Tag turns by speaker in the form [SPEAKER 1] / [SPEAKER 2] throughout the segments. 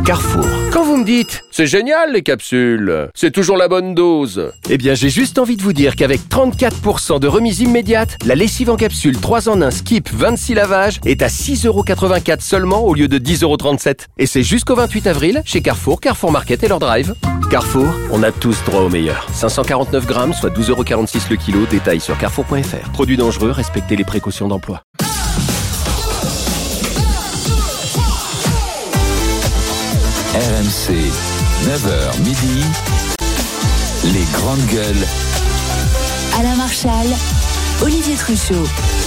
[SPEAKER 1] Carrefour.
[SPEAKER 2] Quand vous me dites « C'est génial les capsules, c'est toujours la bonne dose »,
[SPEAKER 1] Eh bien, j'ai juste envie de vous dire qu'avec 34% de remise immédiate, la lessive en capsule 3 en 1 Skip 26 lavages est à 6,84€ seulement au lieu de 10,37€. Et c'est jusqu'au 28 avril chez Carrefour, Carrefour Market et leur drive. Carrefour, on a tous droit au meilleur. 549 grammes, soit 12,46€ le kilo. Détail sur carrefour.fr. Produits dangereux, respectez les précautions d'emploi.
[SPEAKER 3] RMC, 9h midi, les grandes gueules.
[SPEAKER 4] Alain Marchal, Olivier Truchot.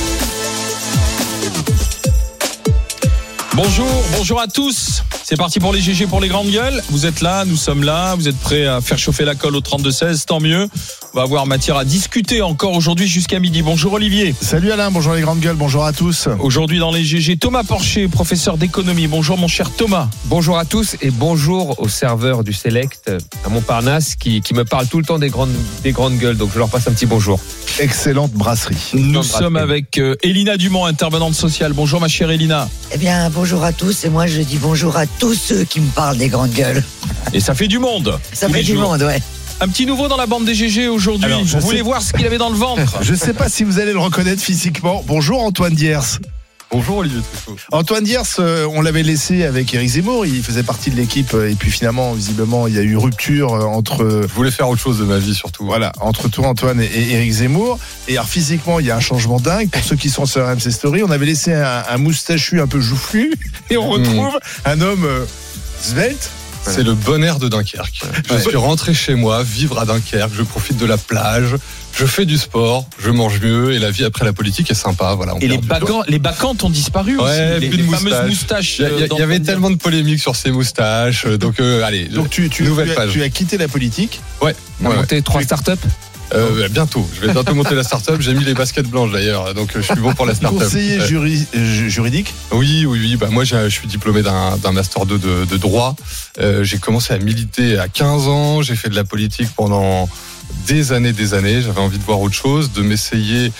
[SPEAKER 5] Bonjour à tous. C'est parti pour les GG pour les grandes gueules. Vous êtes là, nous sommes là. Vous êtes prêts à faire chauffer la colle au 32-16, tant mieux. On va avoir matière à discuter encore aujourd'hui jusqu'à midi. Bonjour Olivier.
[SPEAKER 6] Salut Alain, bonjour les grandes gueules, bonjour à tous.
[SPEAKER 5] Aujourd'hui dans les GG, Thomas Porcher, professeur d'économie. Bonjour mon cher Thomas.
[SPEAKER 7] Bonjour à tous et bonjour aux serveurs du Select à Montparnasse qui me parlent tout le temps des grandes gueules. Donc je leur passe un petit bonjour.
[SPEAKER 6] Excellente brasserie.
[SPEAKER 5] Nous sommes avec Elina Dumont, intervenante sociale. Bonjour ma chère Elina.
[SPEAKER 8] Eh bien, bonjour à tous. Et moi, je dis bonjour à tous ceux qui me parlent des grandes gueules.
[SPEAKER 5] Et ça fait du monde.
[SPEAKER 8] Ça fait du monde, ouais.
[SPEAKER 5] Un petit nouveau dans la bande des GG aujourd'hui.
[SPEAKER 6] Alors,
[SPEAKER 5] vous voulez voir ce qu'il avait dans le ventre?
[SPEAKER 6] Je ne sais pas si vous allez le reconnaître physiquement. Bonjour Antoine Diers.
[SPEAKER 9] Bonjour Olivier Truchot.
[SPEAKER 6] Antoine Diers, on l'avait laissé avec Éric Zemmour, il faisait partie de l'équipe et puis finalement, visiblement, il y a eu rupture entre...
[SPEAKER 9] Je voulais faire autre chose de ma vie surtout.
[SPEAKER 6] Voilà, entre toi Antoine et Éric Zemmour. Et alors physiquement, il y a un changement dingue. Pour ceux qui sont sur RMC Story, on avait laissé un moustachu un peu joufflu et on retrouve un homme svelte.
[SPEAKER 9] C'est le bon air de Dunkerque. Je suis rentré chez moi, vivre à Dunkerque, je profite de la plage, je fais du sport, je mange mieux et la vie après la politique est sympa. Voilà,
[SPEAKER 5] et les bacchantes ont disparu
[SPEAKER 9] ouais,
[SPEAKER 5] aussi, les fameuses moustaches.
[SPEAKER 9] Il y avait tellement de polémiques sur ces moustaches, donc allez,
[SPEAKER 6] donc tu as quitté la politique.
[SPEAKER 9] Ouais.
[SPEAKER 7] On a monté 3 startups.
[SPEAKER 9] Bientôt, je vais bientôt monter la start-up. J'ai mis les baskets blanches d'ailleurs, donc je suis bon pour la start-up.
[SPEAKER 6] Conseiller juridique.
[SPEAKER 9] Oui. Bah moi, je suis diplômé d'un master 2 de droit. J'ai commencé à militer à 15 ans. J'ai fait de la politique pendant des années. J'avais envie de voir autre chose, de m'essayer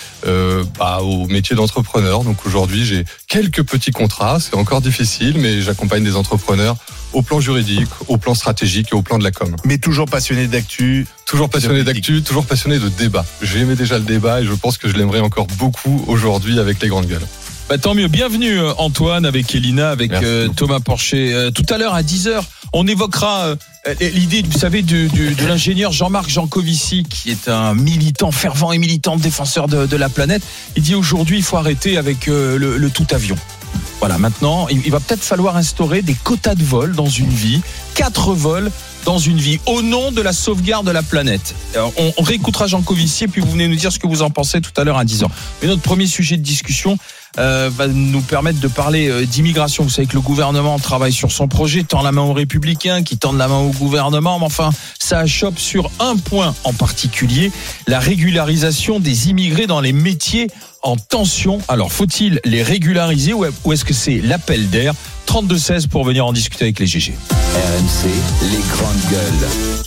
[SPEAKER 9] au métier d'entrepreneur. Donc aujourd'hui, j'ai quelques petits contrats. C'est encore difficile, mais j'accompagne des entrepreneurs au plan juridique, au plan stratégique et au plan de la com.
[SPEAKER 6] Mais toujours passionné d'actu.
[SPEAKER 9] Toujours passionné d'actu, toujours passionné de débat. J'aimais déjà le débat et je pense que je l'aimerais encore beaucoup aujourd'hui avec les grandes gueules.
[SPEAKER 5] Bah, tant mieux. Bienvenue Antoine avec Elina, avec Thomas Porcher. Tout à l'heure à 10h, on évoquera l'idée, vous savez, de l'ingénieur Jean-Marc Jancovici, qui est un militant fervent et militant défenseur de la planète. Il dit aujourd'hui, il faut arrêter avec le tout avion. Voilà, maintenant, il va peut-être falloir instaurer des quotas de vol dans une vie, 4 vols dans une vie, au nom de la sauvegarde de la planète. Alors, on réécoutera Jancovici et puis vous venez nous dire ce que vous en pensez tout à l'heure à 10h. Mais notre premier sujet de discussion va nous permettre de parler d'immigration. Vous savez que le gouvernement travaille sur son projet, tend la main aux Républicains, qui tendent la main au gouvernement, mais enfin, ça achoppe sur un point en particulier, la régularisation des immigrés dans les métiers en tension. Alors, faut-il les régulariser ou est-ce que c'est l'appel d'air? 32-16 pour venir en discuter avec les GG.
[SPEAKER 3] RMC, les grandes gueules.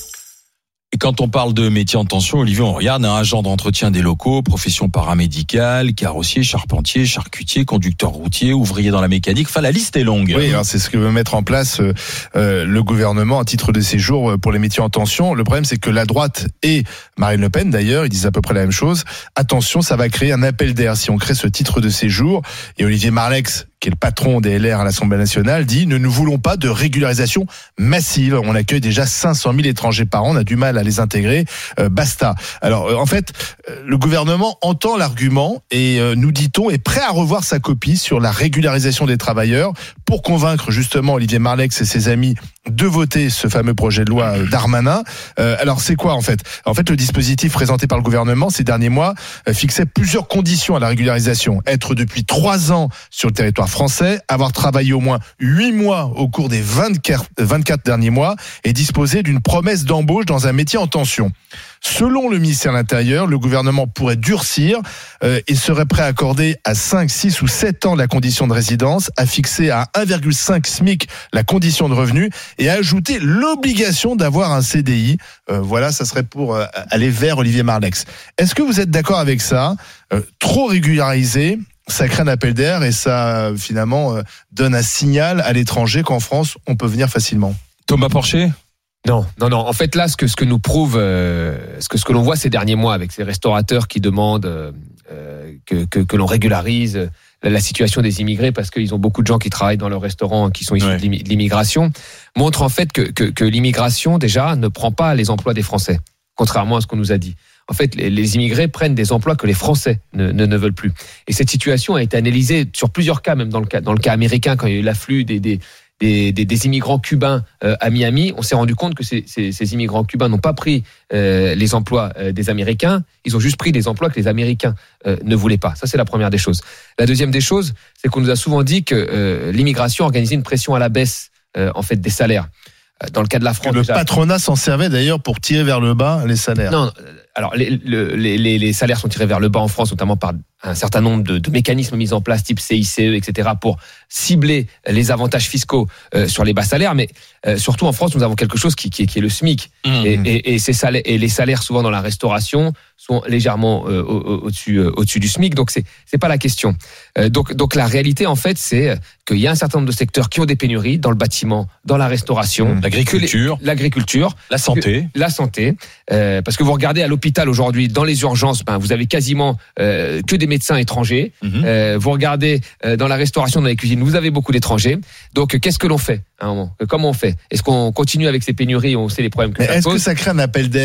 [SPEAKER 5] Et quand on parle de métiers en tension, Olivier, on regarde un agent d'entretien des locaux, profession paramédicale, carrossier, charpentier, charcutier, conducteur routier, ouvrier dans la mécanique. Enfin, la liste est longue.
[SPEAKER 6] Oui, alors c'est ce que veut mettre en place le gouvernement à titre de séjour pour les métiers en tension. Le problème, c'est que la droite et Marine Le Pen, d'ailleurs, ils disent à peu près la même chose. Attention, ça va créer un appel d'air si on crée ce titre de séjour. Et Olivier Marleix, qui est le patron des LR à l'Assemblée nationale, dit « Nous ne voulons pas de régularisation massive. On accueille déjà 500 000 étrangers par an. On a du mal à les intégrer. Basta. » Alors, en fait, le gouvernement entend l'argument et, nous dit-on, est prêt à revoir sa copie sur la régularisation des travailleurs pour convaincre justement Olivier Marleix et ses amis de voter ce fameux projet de loi Darmanin. Alors, c'est quoi en fait ? En fait, le dispositif présenté par le gouvernement ces derniers mois fixait plusieurs conditions à la régularisation. Être depuis 3 ans sur le territoire français, avoir travaillé au moins 8 mois au cours des 24 derniers mois et disposer d'une promesse d'embauche dans un métier en tension. Selon le ministère de l'Intérieur, le gouvernement pourrait durcir et serait prêt à accorder à 5, 6 ou 7 ans la condition de résidence, à fixer à 1,5 SMIC la condition de revenu et à ajouter l'obligation d'avoir un CDI. Voilà, ça serait pour aller vers Olivier Marleix. Est-ce que vous êtes d'accord avec ça ? Trop régularisé, ça crée un appel d'air et ça finalement donne un signal à l'étranger qu'en France on peut venir facilement.
[SPEAKER 5] Thomas Porcher ?
[SPEAKER 7] Non. En fait, là, ce que nous prouve, ce que l'on voit ces derniers mois avec ces restaurateurs qui demandent que l'on régularise la situation des immigrés parce qu'ils ont beaucoup de gens qui travaillent dans leurs restaurants qui sont issus de l'immigration, montre en fait que l'immigration déjà ne prend pas les emplois des Français, contrairement à ce qu'on nous a dit. En fait, les immigrés prennent des emplois que les Français ne veulent plus. Et cette situation a été analysée sur plusieurs cas, même dans le cas américain, quand il y a eu l'afflux des immigrants cubains à Miami, on s'est rendu compte que ces immigrants cubains n'ont pas pris les emplois des Américains, ils ont juste pris des emplois que les Américains ne voulaient pas. Ça, c'est la première des choses. La deuxième des choses, c'est qu'on nous a souvent dit que l'immigration organisait une pression à la baisse en fait des salaires. Dans le cas de la France,
[SPEAKER 6] le patronat s'en servait d'ailleurs pour tirer vers le bas les salaires.
[SPEAKER 7] Non, alors les salaires sont tirés vers le bas en France, notamment par un certain nombre de mécanismes mis en place, type CICE, etc., pour cibler les avantages fiscaux sur les bas salaires. Mais surtout en France, nous avons quelque chose qui est le SMIC. Et les salaires, souvent dans la restauration, sont légèrement au-dessus du SMIC. Donc c'est pas la question. Donc la réalité, en fait, c'est qu'il y a un certain nombre de secteurs qui ont des pénuries dans le bâtiment, dans la restauration,
[SPEAKER 5] l'agriculture,
[SPEAKER 7] la santé. Parce que vous regardez à l'hôpital aujourd'hui, dans les urgences, vous avez quasiment que des médecins étrangers. Vous regardez dans la restauration, dans les cuisines, vous avez beaucoup d'étrangers. Donc qu'est-ce que l'on fait à un moment ? Comment on fait ? Est-ce qu'on continue avec ces pénuries ? On sait les problèmes que ça pose.
[SPEAKER 6] Est-ce que ça crée un appel d'air ?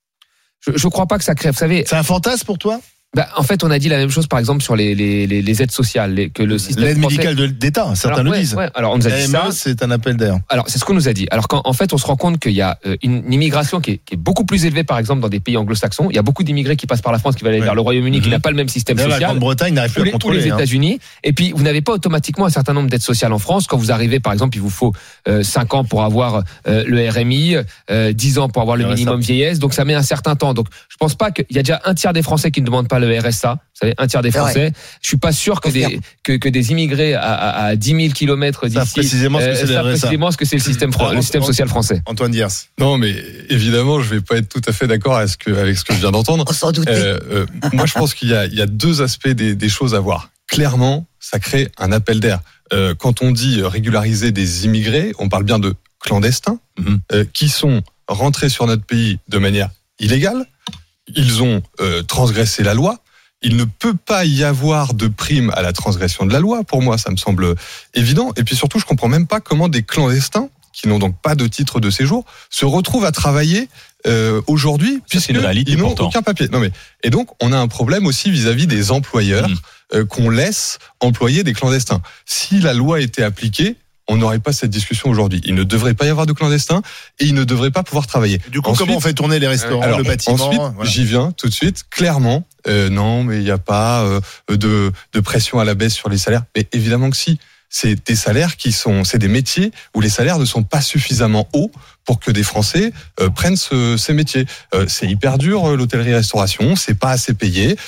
[SPEAKER 7] Je crois pas que ça crée. Vous savez,
[SPEAKER 6] c'est un fantasme pour toi ?
[SPEAKER 7] En fait, on a dit la même chose, par exemple, sur les aides sociales, que le système
[SPEAKER 6] l'aide
[SPEAKER 7] français...
[SPEAKER 6] médicale d'État, certains le disent.
[SPEAKER 7] Alors, on nous a dit ça.
[SPEAKER 6] C'est un appel d'air.
[SPEAKER 7] Alors, c'est ce qu'on nous a dit. Alors, en fait, on se rend compte qu'il y a une immigration qui est beaucoup plus élevée, par exemple, dans des pays anglo-saxons. Il y a beaucoup d'immigrés qui passent par la France, qui veulent aller vers le Royaume-Uni, qui n'a pas le même système social.
[SPEAKER 6] La Grande-Bretagne n'arrive plus à contrôler.
[SPEAKER 7] Ou les États-Unis. Et puis, vous n'avez pas automatiquement un certain nombre d'aides sociales en France. Quand vous arrivez, par exemple, il vous faut 5 ans pour avoir le RMI, 10 ans pour avoir le minimum vieillesse. Donc, ça met un certain temps. Donc, je pense pas qu'il y a déjà un tiers des Français qui ne demandent pas le RSA. Vous savez, un tiers des Français. Je suis pas sûr que des immigrés à 10 000 kilomètres d'ici
[SPEAKER 6] précisément
[SPEAKER 7] ce que c'est le système social français.
[SPEAKER 6] Antoine Diers.
[SPEAKER 9] Non, mais évidemment, je vais pas être tout à fait d'accord avec ce que je viens d'entendre.
[SPEAKER 8] Sans douter.
[SPEAKER 9] Moi, je pense qu'il y a deux aspects des choses à voir. Clairement, ça crée un appel d'air. Quand on dit régulariser des immigrés, on parle bien de clandestins qui sont rentrés sur notre pays de manière illégale. Ils ont transgressé la loi. Il ne peut pas y avoir de prime à la transgression de la loi. Pour moi, ça me semble évident. Et puis surtout, je comprends même pas comment des clandestins, qui n'ont donc pas de titre de séjour, se retrouvent à travailler aujourd'hui, puisqu'ils n'ont aucun papier. Et donc, on a un problème aussi vis-à-vis des employeurs qu'on laisse employer des clandestins. Si la loi était appliquée, on n'aurait pas cette discussion aujourd'hui. Il ne devrait pas y avoir de clandestins et ils ne devraient pas pouvoir travailler.
[SPEAKER 6] Du coup, comment on fait tourner les restaurants, le bâtiment ?
[SPEAKER 9] Ensuite, j'y viens tout de suite. Clairement, non, mais il n'y a pas de pression à la baisse sur les salaires. Mais évidemment que si. C'est des salaires c'est des métiers où les salaires ne sont pas suffisamment hauts pour que des Français prennent ces métiers. C'est hyper dur, l'hôtellerie-restauration, c'est pas assez payé.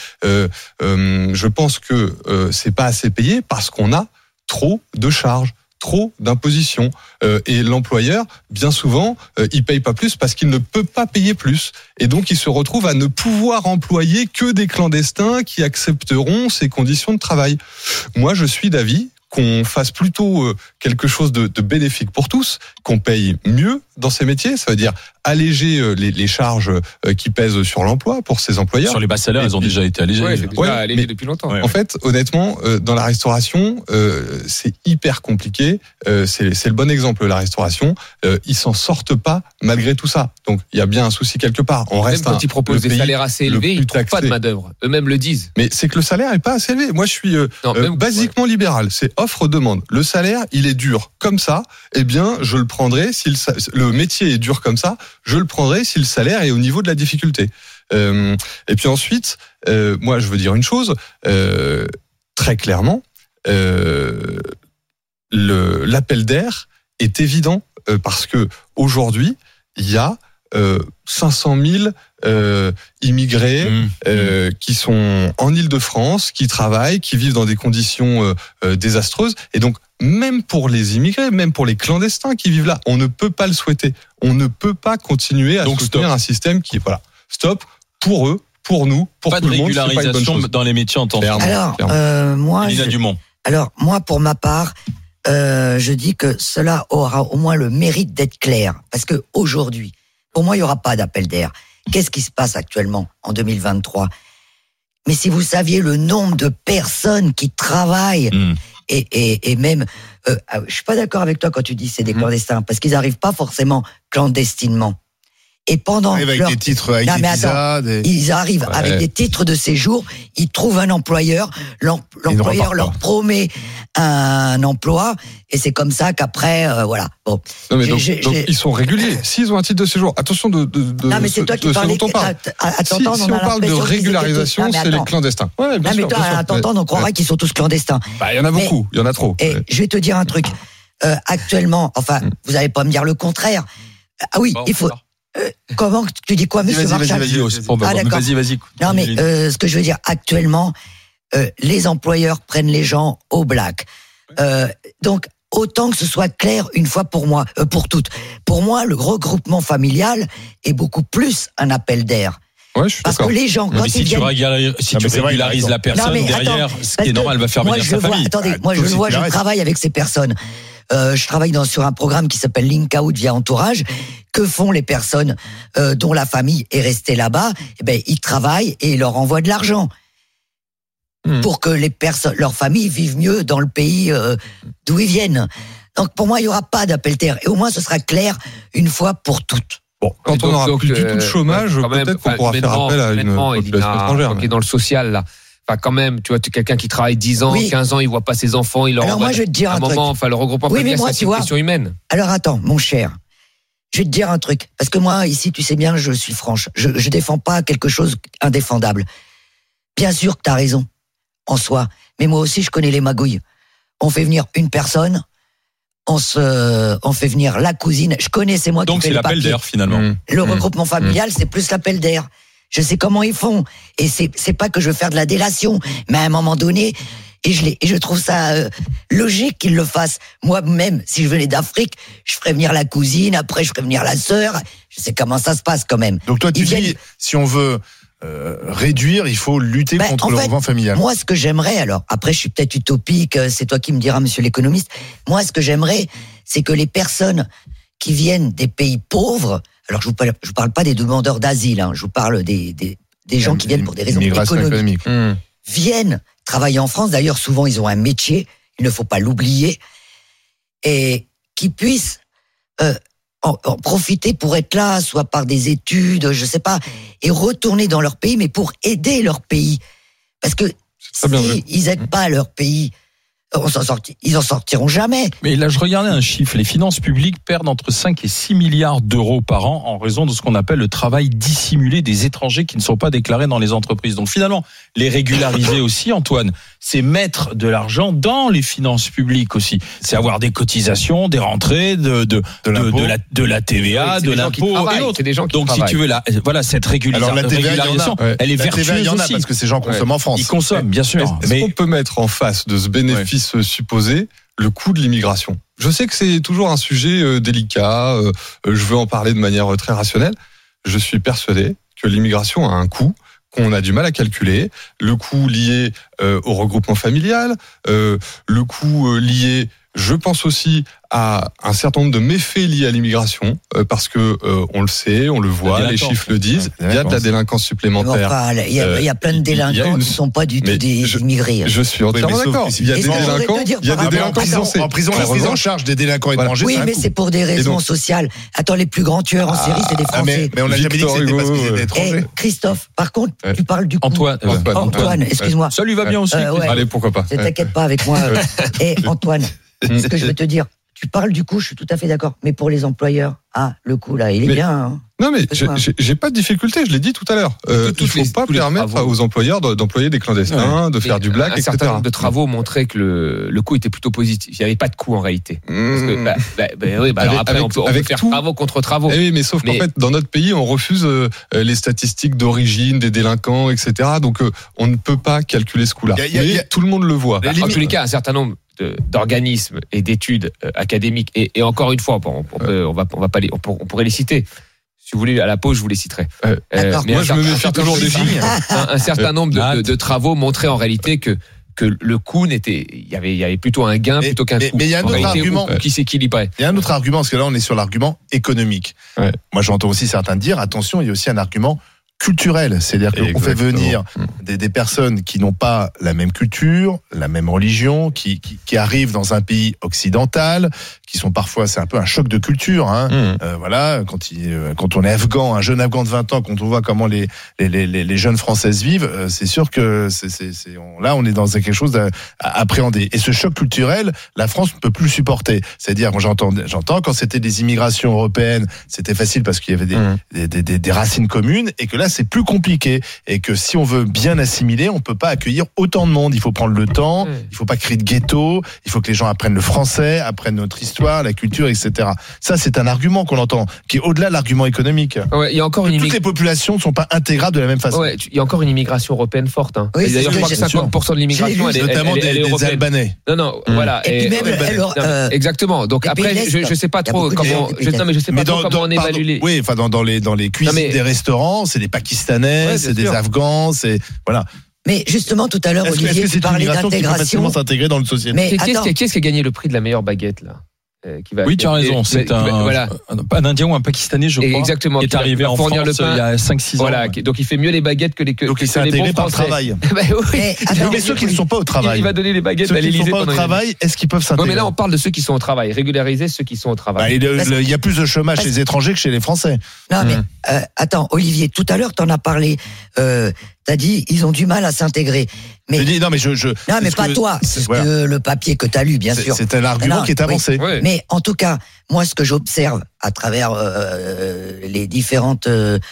[SPEAKER 9] Je pense que c'est pas assez payé parce qu'on a trop de charges, trop d'impositions. Et l'employeur, bien souvent, il paye pas plus parce qu'il ne peut pas payer plus. Et donc, il se retrouve à ne pouvoir employer que des clandestins qui accepteront ces conditions de travail. Moi, je suis d'avis qu'on fasse plutôt quelque chose de bénéfique pour tous, qu'on paye mieux dans ces métiers, ça veut dire alléger les charges qui pèsent sur l'emploi pour ces employeurs.
[SPEAKER 5] Sur les bas salaires, elles ont déjà été allégées.
[SPEAKER 7] Allégées depuis longtemps.
[SPEAKER 9] En fait, honnêtement, dans la restauration, c'est hyper compliqué. C'est le bon exemple, la restauration. Ils s'en sortent pas malgré tout ça. Donc, il y a bien un souci quelque part.
[SPEAKER 7] Même quand ils proposent des salaires assez élevés, ils ne trouvent pas de main-d'œuvre. Eux-mêmes le disent.
[SPEAKER 9] Mais c'est que le salaire est pas assez élevé. Moi, je suis basiquement libéral. C'est offre-demande. Le salaire, il est dur comme ça. Eh bien, je le prendrai si le métier est dur comme ça. Je le prendrai si le salaire est au niveau de la difficulté. Et puis ensuite, moi, je veux dire une chose très clairement. L'appel d'air est évident parce que aujourd'hui, il y a 500 000 immigrés qui sont en Île-de-France, qui travaillent, qui vivent dans des conditions désastreuses. Et donc, même pour les immigrés, même pour les clandestins qui vivent là, on ne peut pas le souhaiter. On ne peut pas continuer à soutenir un système qui... Voilà. Stop pour eux, pour nous, pour
[SPEAKER 5] pas
[SPEAKER 9] tout
[SPEAKER 5] de
[SPEAKER 9] le monde, c'est pas une bonne
[SPEAKER 5] régularisation
[SPEAKER 9] chose.
[SPEAKER 5] dans les métiers en tension.
[SPEAKER 8] Alors,
[SPEAKER 5] Lina Dumont.
[SPEAKER 8] moi, pour ma part, je dis que cela aura au moins le mérite d'être clair. Parce que aujourd'hui, pour moi, il n'y aura pas d'appel d'air. Qu'est-ce qui se passe actuellement en 2023 ? Mais si vous saviez le nombre de personnes qui travaillent, et même, je suis pas d'accord avec toi quand tu dis c'est des clandestins, parce qu'ils n'arrivent pas forcément clandestinement. Et pendant
[SPEAKER 6] avec des titres, avec des visas,
[SPEAKER 8] ils arrivent avec des titres de séjour, ils trouvent un employeur, l'employeur leur promet un emploi, et c'est comme ça qu'après, voilà. Bon.
[SPEAKER 9] Non mais donc, ils sont réguliers. S'ils ont un titre de séjour, attention de
[SPEAKER 8] non mais c'est toi qui parlais.
[SPEAKER 9] Si on parle de régularisation, c'est les clandestins. Ouais, bien sûr.
[SPEAKER 8] Mais toi, à t'entendre, on croirait qu'ils sont tous clandestins.
[SPEAKER 9] Bah, il y en a beaucoup, il y en a trop.
[SPEAKER 8] Et je vais te dire un truc. Actuellement, enfin, vous n'allez pas me dire le contraire. Ah oui, il faut. Comment tu dis quoi, monsieur Marchal ?
[SPEAKER 5] Vas-y.
[SPEAKER 8] Non, mais ce que je veux dire, actuellement, les employeurs prennent les gens au black. Donc, autant que ce soit clair une fois pour moi, pour toutes. Pour moi, le regroupement familial est beaucoup plus un appel d'air.
[SPEAKER 9] Ouais, je suis
[SPEAKER 8] parce que les gens, quand
[SPEAKER 5] si tu régularises la personne derrière, ce qui est normal, elle va faire venir sa famille.
[SPEAKER 8] Attendez, moi je le vois, je travaille avec ces personnes. Je travaille sur un programme qui s'appelle Link Out via Entourage. Que font les personnes dont la famille est restée là-bas ? Eh ben, ils travaillent et ils leur envoient de l'argent pour que leur famille vive mieux dans le pays d'où ils viennent. Donc pour moi, il n'y aura pas d'appel d'air. Et au moins, ce sera clair une fois pour toutes.
[SPEAKER 9] Bon, quand on n'aura plus du tout de chômage, peut-être qu'on pourra faire appel à une population étrangère.
[SPEAKER 7] Qui est dans le social, là. Enfin, quand même, tu vois, tu es quelqu'un qui travaille 10 ans, 15 ans, il voit pas ses enfants, il leur envoie.
[SPEAKER 8] Alors moi, je vais te dire un
[SPEAKER 7] moment,
[SPEAKER 8] truc.
[SPEAKER 7] Enfin, le regroupement familial, c'est une question humaine.
[SPEAKER 8] Alors attends, mon cher. Je vais te dire un truc. Parce que moi, ici, tu sais bien, je suis franche. Je défends pas quelque chose indéfendable. Bien sûr que t'as raison, en soi. Mais moi aussi, je connais les magouilles. On fait venir une personne, on fait venir la cousine. Je connais, c'est moi qui fais les papiers.
[SPEAKER 5] Donc c'est l'appel d'air, finalement.
[SPEAKER 8] Le regroupement familial, c'est plus l'appel d'air. Je sais comment ils font. Et c'est pas que je veux faire de la délation. Mais à un moment donné, et je trouve ça logique qu'ils le fassent. Moi-même, si je venais d'Afrique, je ferais venir la cousine, après je ferais venir la sœur. Je sais comment ça se passe quand même.
[SPEAKER 6] Donc toi, tu dis, si on veut réduire, il faut lutter contre le regroupement familial.
[SPEAKER 8] Moi, ce que j'aimerais, alors, après je suis peut-être utopique, c'est toi qui me diras, monsieur l'économiste, moi, ce que j'aimerais, c'est que les personnes qui viennent des pays pauvres, alors je vous parle pas des demandeurs d'asile, hein, je vous parle des gens qui viennent pour des raisons économiques. Viennent travailler en France. D'ailleurs, souvent, ils ont un métier. Il ne faut pas l'oublier. Et qui puissent en profiter pour être là, soit par des études, je sais pas, et retourner dans leur pays, mais pour aider leur pays. Parce que s'ils n'aident pas leur pays, ils en sortiront jamais.
[SPEAKER 5] Mais là, je regardais un chiffre. Les finances publiques perdent entre 5 et 6 milliards d'euros par an en raison de ce qu'on appelle le travail dissimulé des étrangers qui ne sont pas déclarés dans les entreprises. Donc finalement, les régulariser aussi, Antoine, c'est mettre de l'argent dans les finances publiques aussi. C'est avoir des cotisations, des rentrées, de la TVA, de l'impôt et autres. Donc si tu veux, cette régularisation, elle est vertueuse
[SPEAKER 6] il y en a
[SPEAKER 5] aussi.
[SPEAKER 6] parce que ces gens consomment en France.
[SPEAKER 5] Ils consomment, bien sûr.
[SPEAKER 9] Est-ce qu'on peut mettre en face de ce bénéfice supposé le coût de l'immigration ? Je sais que c'est toujours un sujet délicat, je veux en parler de manière très rationnelle. Je suis persuadé que l'immigration a un coût qu'on a du mal à calculer, le coût lié au regroupement familial, le coût lié, je pense aussi, à un certain nombre de méfaits liés à l'immigration, parce que on le sait, on le voit, les chiffres le disent, il y a de la délinquance supplémentaire.
[SPEAKER 8] Il y a plein de délinquants qui ne sont pas du tout des immigrés.
[SPEAKER 9] Je suis entièrement d'accord. Il y a des délinquants,
[SPEAKER 6] en prison, la prise en charge des délinquants étrangers.
[SPEAKER 8] Oui, mais c'est pour des raisons sociales. Attends, les plus grands tueurs en série, c'est des Français.
[SPEAKER 6] Mais on n'a jamais dit que c'était parce qu'ils étaient étrangers.
[SPEAKER 8] Christophe, par contre, tu parles du coup.
[SPEAKER 9] Antoine,
[SPEAKER 8] excuse-moi.
[SPEAKER 5] Ça lui va bien aussi.
[SPEAKER 9] Allez, pourquoi pas.
[SPEAKER 8] Ne t'inquiète pas avec moi. Et Antoine, ce que je veux te dire, tu parles du coût, je suis tout à fait d'accord. Mais pour les employeurs, le coût là, il est bien. Hein.
[SPEAKER 9] Non mais j'ai pas de difficulté, je l'ai dit tout à l'heure. Il faut pas permettre aux employeurs d'employer des clandestins, de faire du black, etc.
[SPEAKER 7] Un certain nombre de travaux montraient que le coût était plutôt positif. Il n'y avait pas de coût en réalité. Parce que, alors après on peut faire travaux contre travaux.
[SPEAKER 9] Oui, mais sauf qu'en fait, dans notre pays, on refuse les statistiques d'origine des délinquants, etc. Donc on ne peut pas calculer ce coût-là. Mais tout le monde le voit.
[SPEAKER 7] En tous les cas, un certain nombre d'organismes et d'études académiques et encore une fois, on pourrait les citer. Si vous voulez, à la pause, je vous les citerai.
[SPEAKER 8] D'accord.
[SPEAKER 7] Mais
[SPEAKER 9] Moi, je me méfie toujours des signes.
[SPEAKER 7] un certain nombre de travaux montraient en réalité que le coût il y avait plutôt un gain plutôt qu'un coût.
[SPEAKER 6] Mais il y a un autre argument
[SPEAKER 7] qui s'équilibrait.
[SPEAKER 6] Il y a un autre argument, parce que là, on est sur l'argument économique.
[SPEAKER 9] Ouais.
[SPEAKER 6] Moi, j'entends aussi certains dire, attention, il y a aussi un argument culturel. C'est-à-dire qu'on fait venir des personnes qui n'ont pas la même culture, la même religion, qui arrivent dans un pays occidental, qui sont parfois, c'est un peu un choc de culture. Voilà, quand on est afghan, un jeune afghan de 20 ans, quand on voit comment les jeunes françaises vivent, c'est sûr que là, on est dans quelque chose à appréhender. Et ce choc culturel, la France ne peut plus le supporter. C'est-à-dire, moi, j'entends, quand c'était des immigrations européennes, c'était facile parce qu'il y avait des racines communes, et que là, c'est plus compliqué. Et que si on veut bien assimiler, on peut pas accueillir autant de monde. Il faut prendre le temps, il faut pas créer de ghetto, il faut que les gens apprennent le français, apprennent notre histoire, la culture, etc. Ça, c'est un argument qu'on entend, qui est au-delà de l'argument économique.
[SPEAKER 7] Ouais, il y a encore
[SPEAKER 6] toutes les populations ne sont pas intégrables de la même façon.
[SPEAKER 7] Ouais, il y a encore une immigration européenne forte. Hein.
[SPEAKER 8] Oui,
[SPEAKER 7] et d'ailleurs, je crois que 50% de l'immigration, elle est
[SPEAKER 6] des
[SPEAKER 7] européenne.
[SPEAKER 6] Albanais.
[SPEAKER 7] Non, voilà.
[SPEAKER 8] Et puis même,
[SPEAKER 7] exactement. Donc après, je sais pas trop comment. Je sais pas trop comment on évalue les.
[SPEAKER 6] Oui, enfin dans les cuisines des restaurants, c'est des Pakistanais, c'est des Afghans, c'est voilà.
[SPEAKER 8] Mais justement, tout à l'heure, Olivier, tu parlais d'intégration.
[SPEAKER 6] S'intégrer dans le social.
[SPEAKER 8] Mais
[SPEAKER 7] qu'est-ce qui a gagné le prix de la meilleure baguette là?
[SPEAKER 5] Oui, tu as raison. C'est un Indien ou un Pakistanais, je crois,
[SPEAKER 7] exactement,
[SPEAKER 5] qui est arrivé en France il y a 5-6 ans.
[SPEAKER 7] Voilà, donc il fait mieux les baguettes que les
[SPEAKER 6] Donc il s'est intégré par le travail. Mais ceux qui ne sont pas au travail.
[SPEAKER 7] Il va donner les baguettes
[SPEAKER 6] à
[SPEAKER 7] l'Élysée.
[SPEAKER 6] Ceux qui ne sont pas au travail, est-ce qu'ils peuvent s'intégrer?
[SPEAKER 7] Mais là, on parle de ceux qui sont au travail. Régulariser ceux qui sont au travail.
[SPEAKER 6] Il y a plus de chômage chez les étrangers que chez les Français.
[SPEAKER 8] Non, mais attends, Olivier, tout à l'heure, t'en as parlé. T'as dit, ils ont du mal à s'intégrer. Mais
[SPEAKER 6] non,
[SPEAKER 8] mais pas toi. C'est que le papier que t'as lu, bien sûr.
[SPEAKER 6] C'est un argument qui est avancé.
[SPEAKER 8] Oui. Mais en tout cas, moi, ce que j'observe à travers les différentes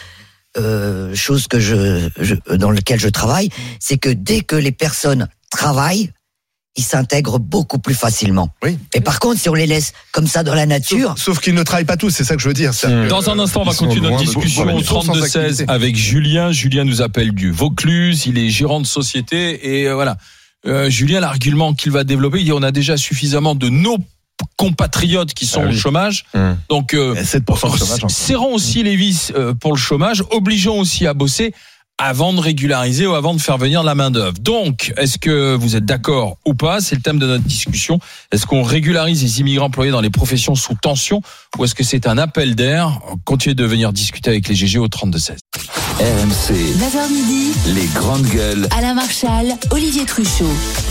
[SPEAKER 8] choses dans lesquelles je travaille, c'est que dès que les personnes travaillent, ils s'intègrent beaucoup plus facilement.
[SPEAKER 6] Oui.
[SPEAKER 8] Et par contre, si on les laisse comme ça dans la nature...
[SPEAKER 6] Sauf qu'ils ne travaillent pas tous, c'est ça que je veux dire.
[SPEAKER 5] Dans un instant, on va continuer notre discussion au 32-16 avec Julien. Julien nous appelle du Vaucluse, il est gérant de société et voilà. Julien, l'argument qu'il va développer, il dit on a déjà suffisamment de nos compatriotes qui sont au chômage. Donc,
[SPEAKER 6] 7% de chômage.
[SPEAKER 5] Serrons aussi les vis pour le chômage, obligeons aussi à bosser avant de régulariser ou avant de faire venir la main-d'œuvre. Donc, est-ce que vous êtes d'accord ou pas? C'est le thème de notre discussion. Est-ce qu'on régularise les immigrants employés dans les professions sous tension ou est-ce que c'est un appel d'air? Continuez de venir discuter avec les GG au 32-16.
[SPEAKER 3] RMC,
[SPEAKER 4] 9h midi,
[SPEAKER 3] les grandes gueules.
[SPEAKER 4] Alain Marchal, Olivier Truchot.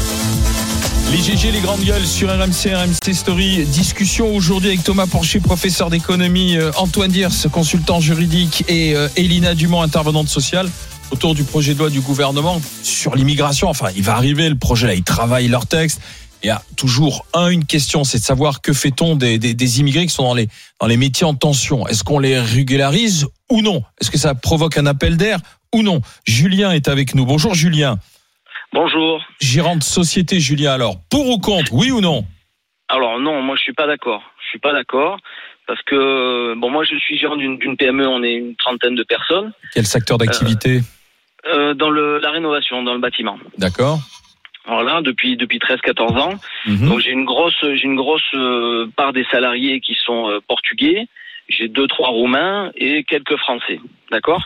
[SPEAKER 5] Les GG, les grandes gueules sur RMC Story. Discussion aujourd'hui avec Thomas Porcher, professeur d'économie, Antoine Diers, consultant juridique et Elina Dumont, intervenante sociale, autour du projet de loi du gouvernement sur l'immigration. Enfin, il va arriver, le projet là, ils travaillent leur texte. Il y a toujours une question, c'est de savoir que fait-on des immigrés qui sont dans les métiers en tension. Est-ce qu'on les régularise ou non? Est-ce que ça provoque un appel d'air ou non? Julien est avec nous. Bonjour Julien.
[SPEAKER 10] Bonjour.
[SPEAKER 5] Gérant de société, Julien. Alors, pour ou contre, oui ou non? Alors
[SPEAKER 10] non, moi je suis pas d'accord. Parce que moi je suis gérant d'une PME, on est une trentaine de personnes.
[SPEAKER 5] Quel secteur d'activité?
[SPEAKER 10] Dans la rénovation, dans le bâtiment.
[SPEAKER 5] D'accord.
[SPEAKER 10] Voilà, depuis 13-14 ans. Donc j'ai une grosse part des salariés qui sont portugais. J'ai 2-3 Roumains et quelques Français. D'accord.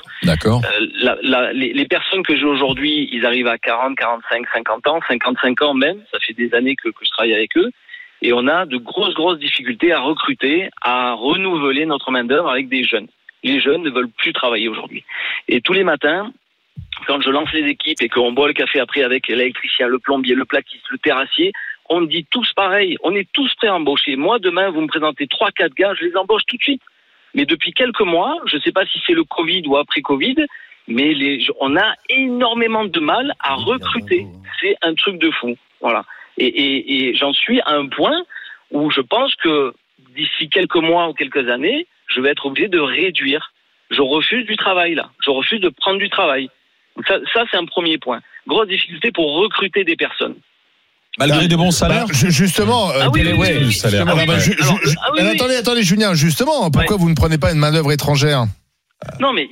[SPEAKER 10] Les personnes que j'ai aujourd'hui, ils arrivent à 40, 45, 50 ans, 55 ans même. Ça fait des années que je travaille avec eux. Et on a de grosses difficultés à recruter, à renouveler notre main-d'œuvre avec des jeunes. Les jeunes ne veulent plus travailler aujourd'hui. Et tous les matins, quand je lance les équipes et qu'on boit le café après avec l'électricien, le plombier, le plaquiste, le terrassier, on dit tous pareil. On est tous prêts à embaucher. Moi, demain, vous me présentez 3-4 gars, je les embauche tout de suite. Mais depuis quelques mois, je ne sais pas si c'est le Covid ou après Covid, mais on a énormément de mal à recruter. C'est un truc de fou. Voilà. Et j'en suis à un point où je pense que d'ici quelques mois ou quelques années, je vais être obligé de réduire. Je refuse du travail là. Je refuse de prendre du travail. Donc ça c'est un premier point. Grosse difficulté pour recruter des personnes.
[SPEAKER 5] Malgré des bons salaires.
[SPEAKER 6] Justement.
[SPEAKER 5] Le salaire.
[SPEAKER 6] Attendez, Julien. Justement, pourquoi vous ne prenez pas une main d'œuvre étrangère?
[SPEAKER 10] Non, mais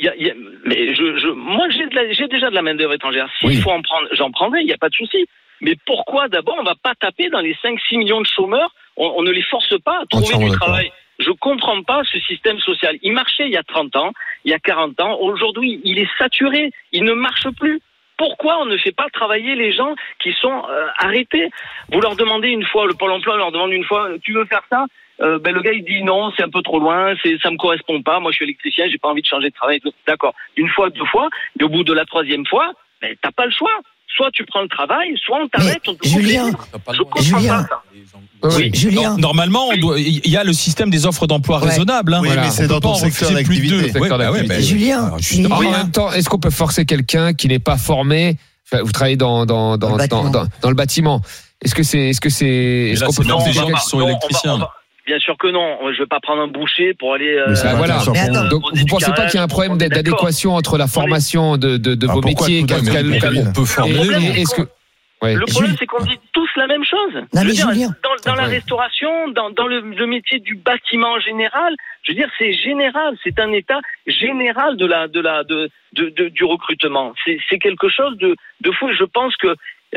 [SPEAKER 10] moi j'ai déjà de la main d'œuvre étrangère. S'il faut en prendre, j'en prendrai. Il n'y a pas de souci. Mais pourquoi d'abord on va pas taper dans les 5-6 millions de chômeurs? On ne les force pas à trouver du travail. Je comprends pas ce système social. Il marchait il y a 30 ans, il y a 40 ans. Aujourd'hui, il est saturé. Il ne marche plus. Pourquoi on ne fait pas travailler les gens qui sont arrêtés? Vous leur demandez une fois, le Pôle emploi leur demande une fois, tu veux faire ça? Le gars il dit non, c'est un peu trop loin, ça me correspond pas. Moi je suis électricien, j'ai pas envie de changer de travail. D'accord. Une fois, deux fois, et au bout de la troisième fois, t'as pas le choix. Soit tu prends le travail, soit on t'arrête.
[SPEAKER 8] Julien,
[SPEAKER 7] oui.
[SPEAKER 8] Julien.
[SPEAKER 5] Normalement, il y a le système des offres d'emploi raisonnables. Hein.
[SPEAKER 6] Oui,
[SPEAKER 5] Voilà.
[SPEAKER 6] mais c'est dans ton secteur d'activité.
[SPEAKER 8] Julien,
[SPEAKER 7] en même temps, est-ce qu'on peut forcer quelqu'un qui n'est pas formé? Enfin, vous travaillez dans le bâtiment. Est-ce qu'on peut forcer des gens qui sont électriciens?
[SPEAKER 10] Bien sûr que non. Je vais pas prendre un boucher pour aller.
[SPEAKER 7] Voilà. Donc, vous pensez pas qu'il y a un problème d'adéquation entre la formation de vos métiers?
[SPEAKER 9] On peut former.
[SPEAKER 10] Le problème, c'est qu'on dit tous la même chose.
[SPEAKER 8] Non,
[SPEAKER 10] je veux dire,
[SPEAKER 8] Julien,
[SPEAKER 10] dans la restauration, dans le métier du bâtiment en général, je veux dire, c'est général. C'est un état général du recrutement. C'est quelque chose de fou. Je pense que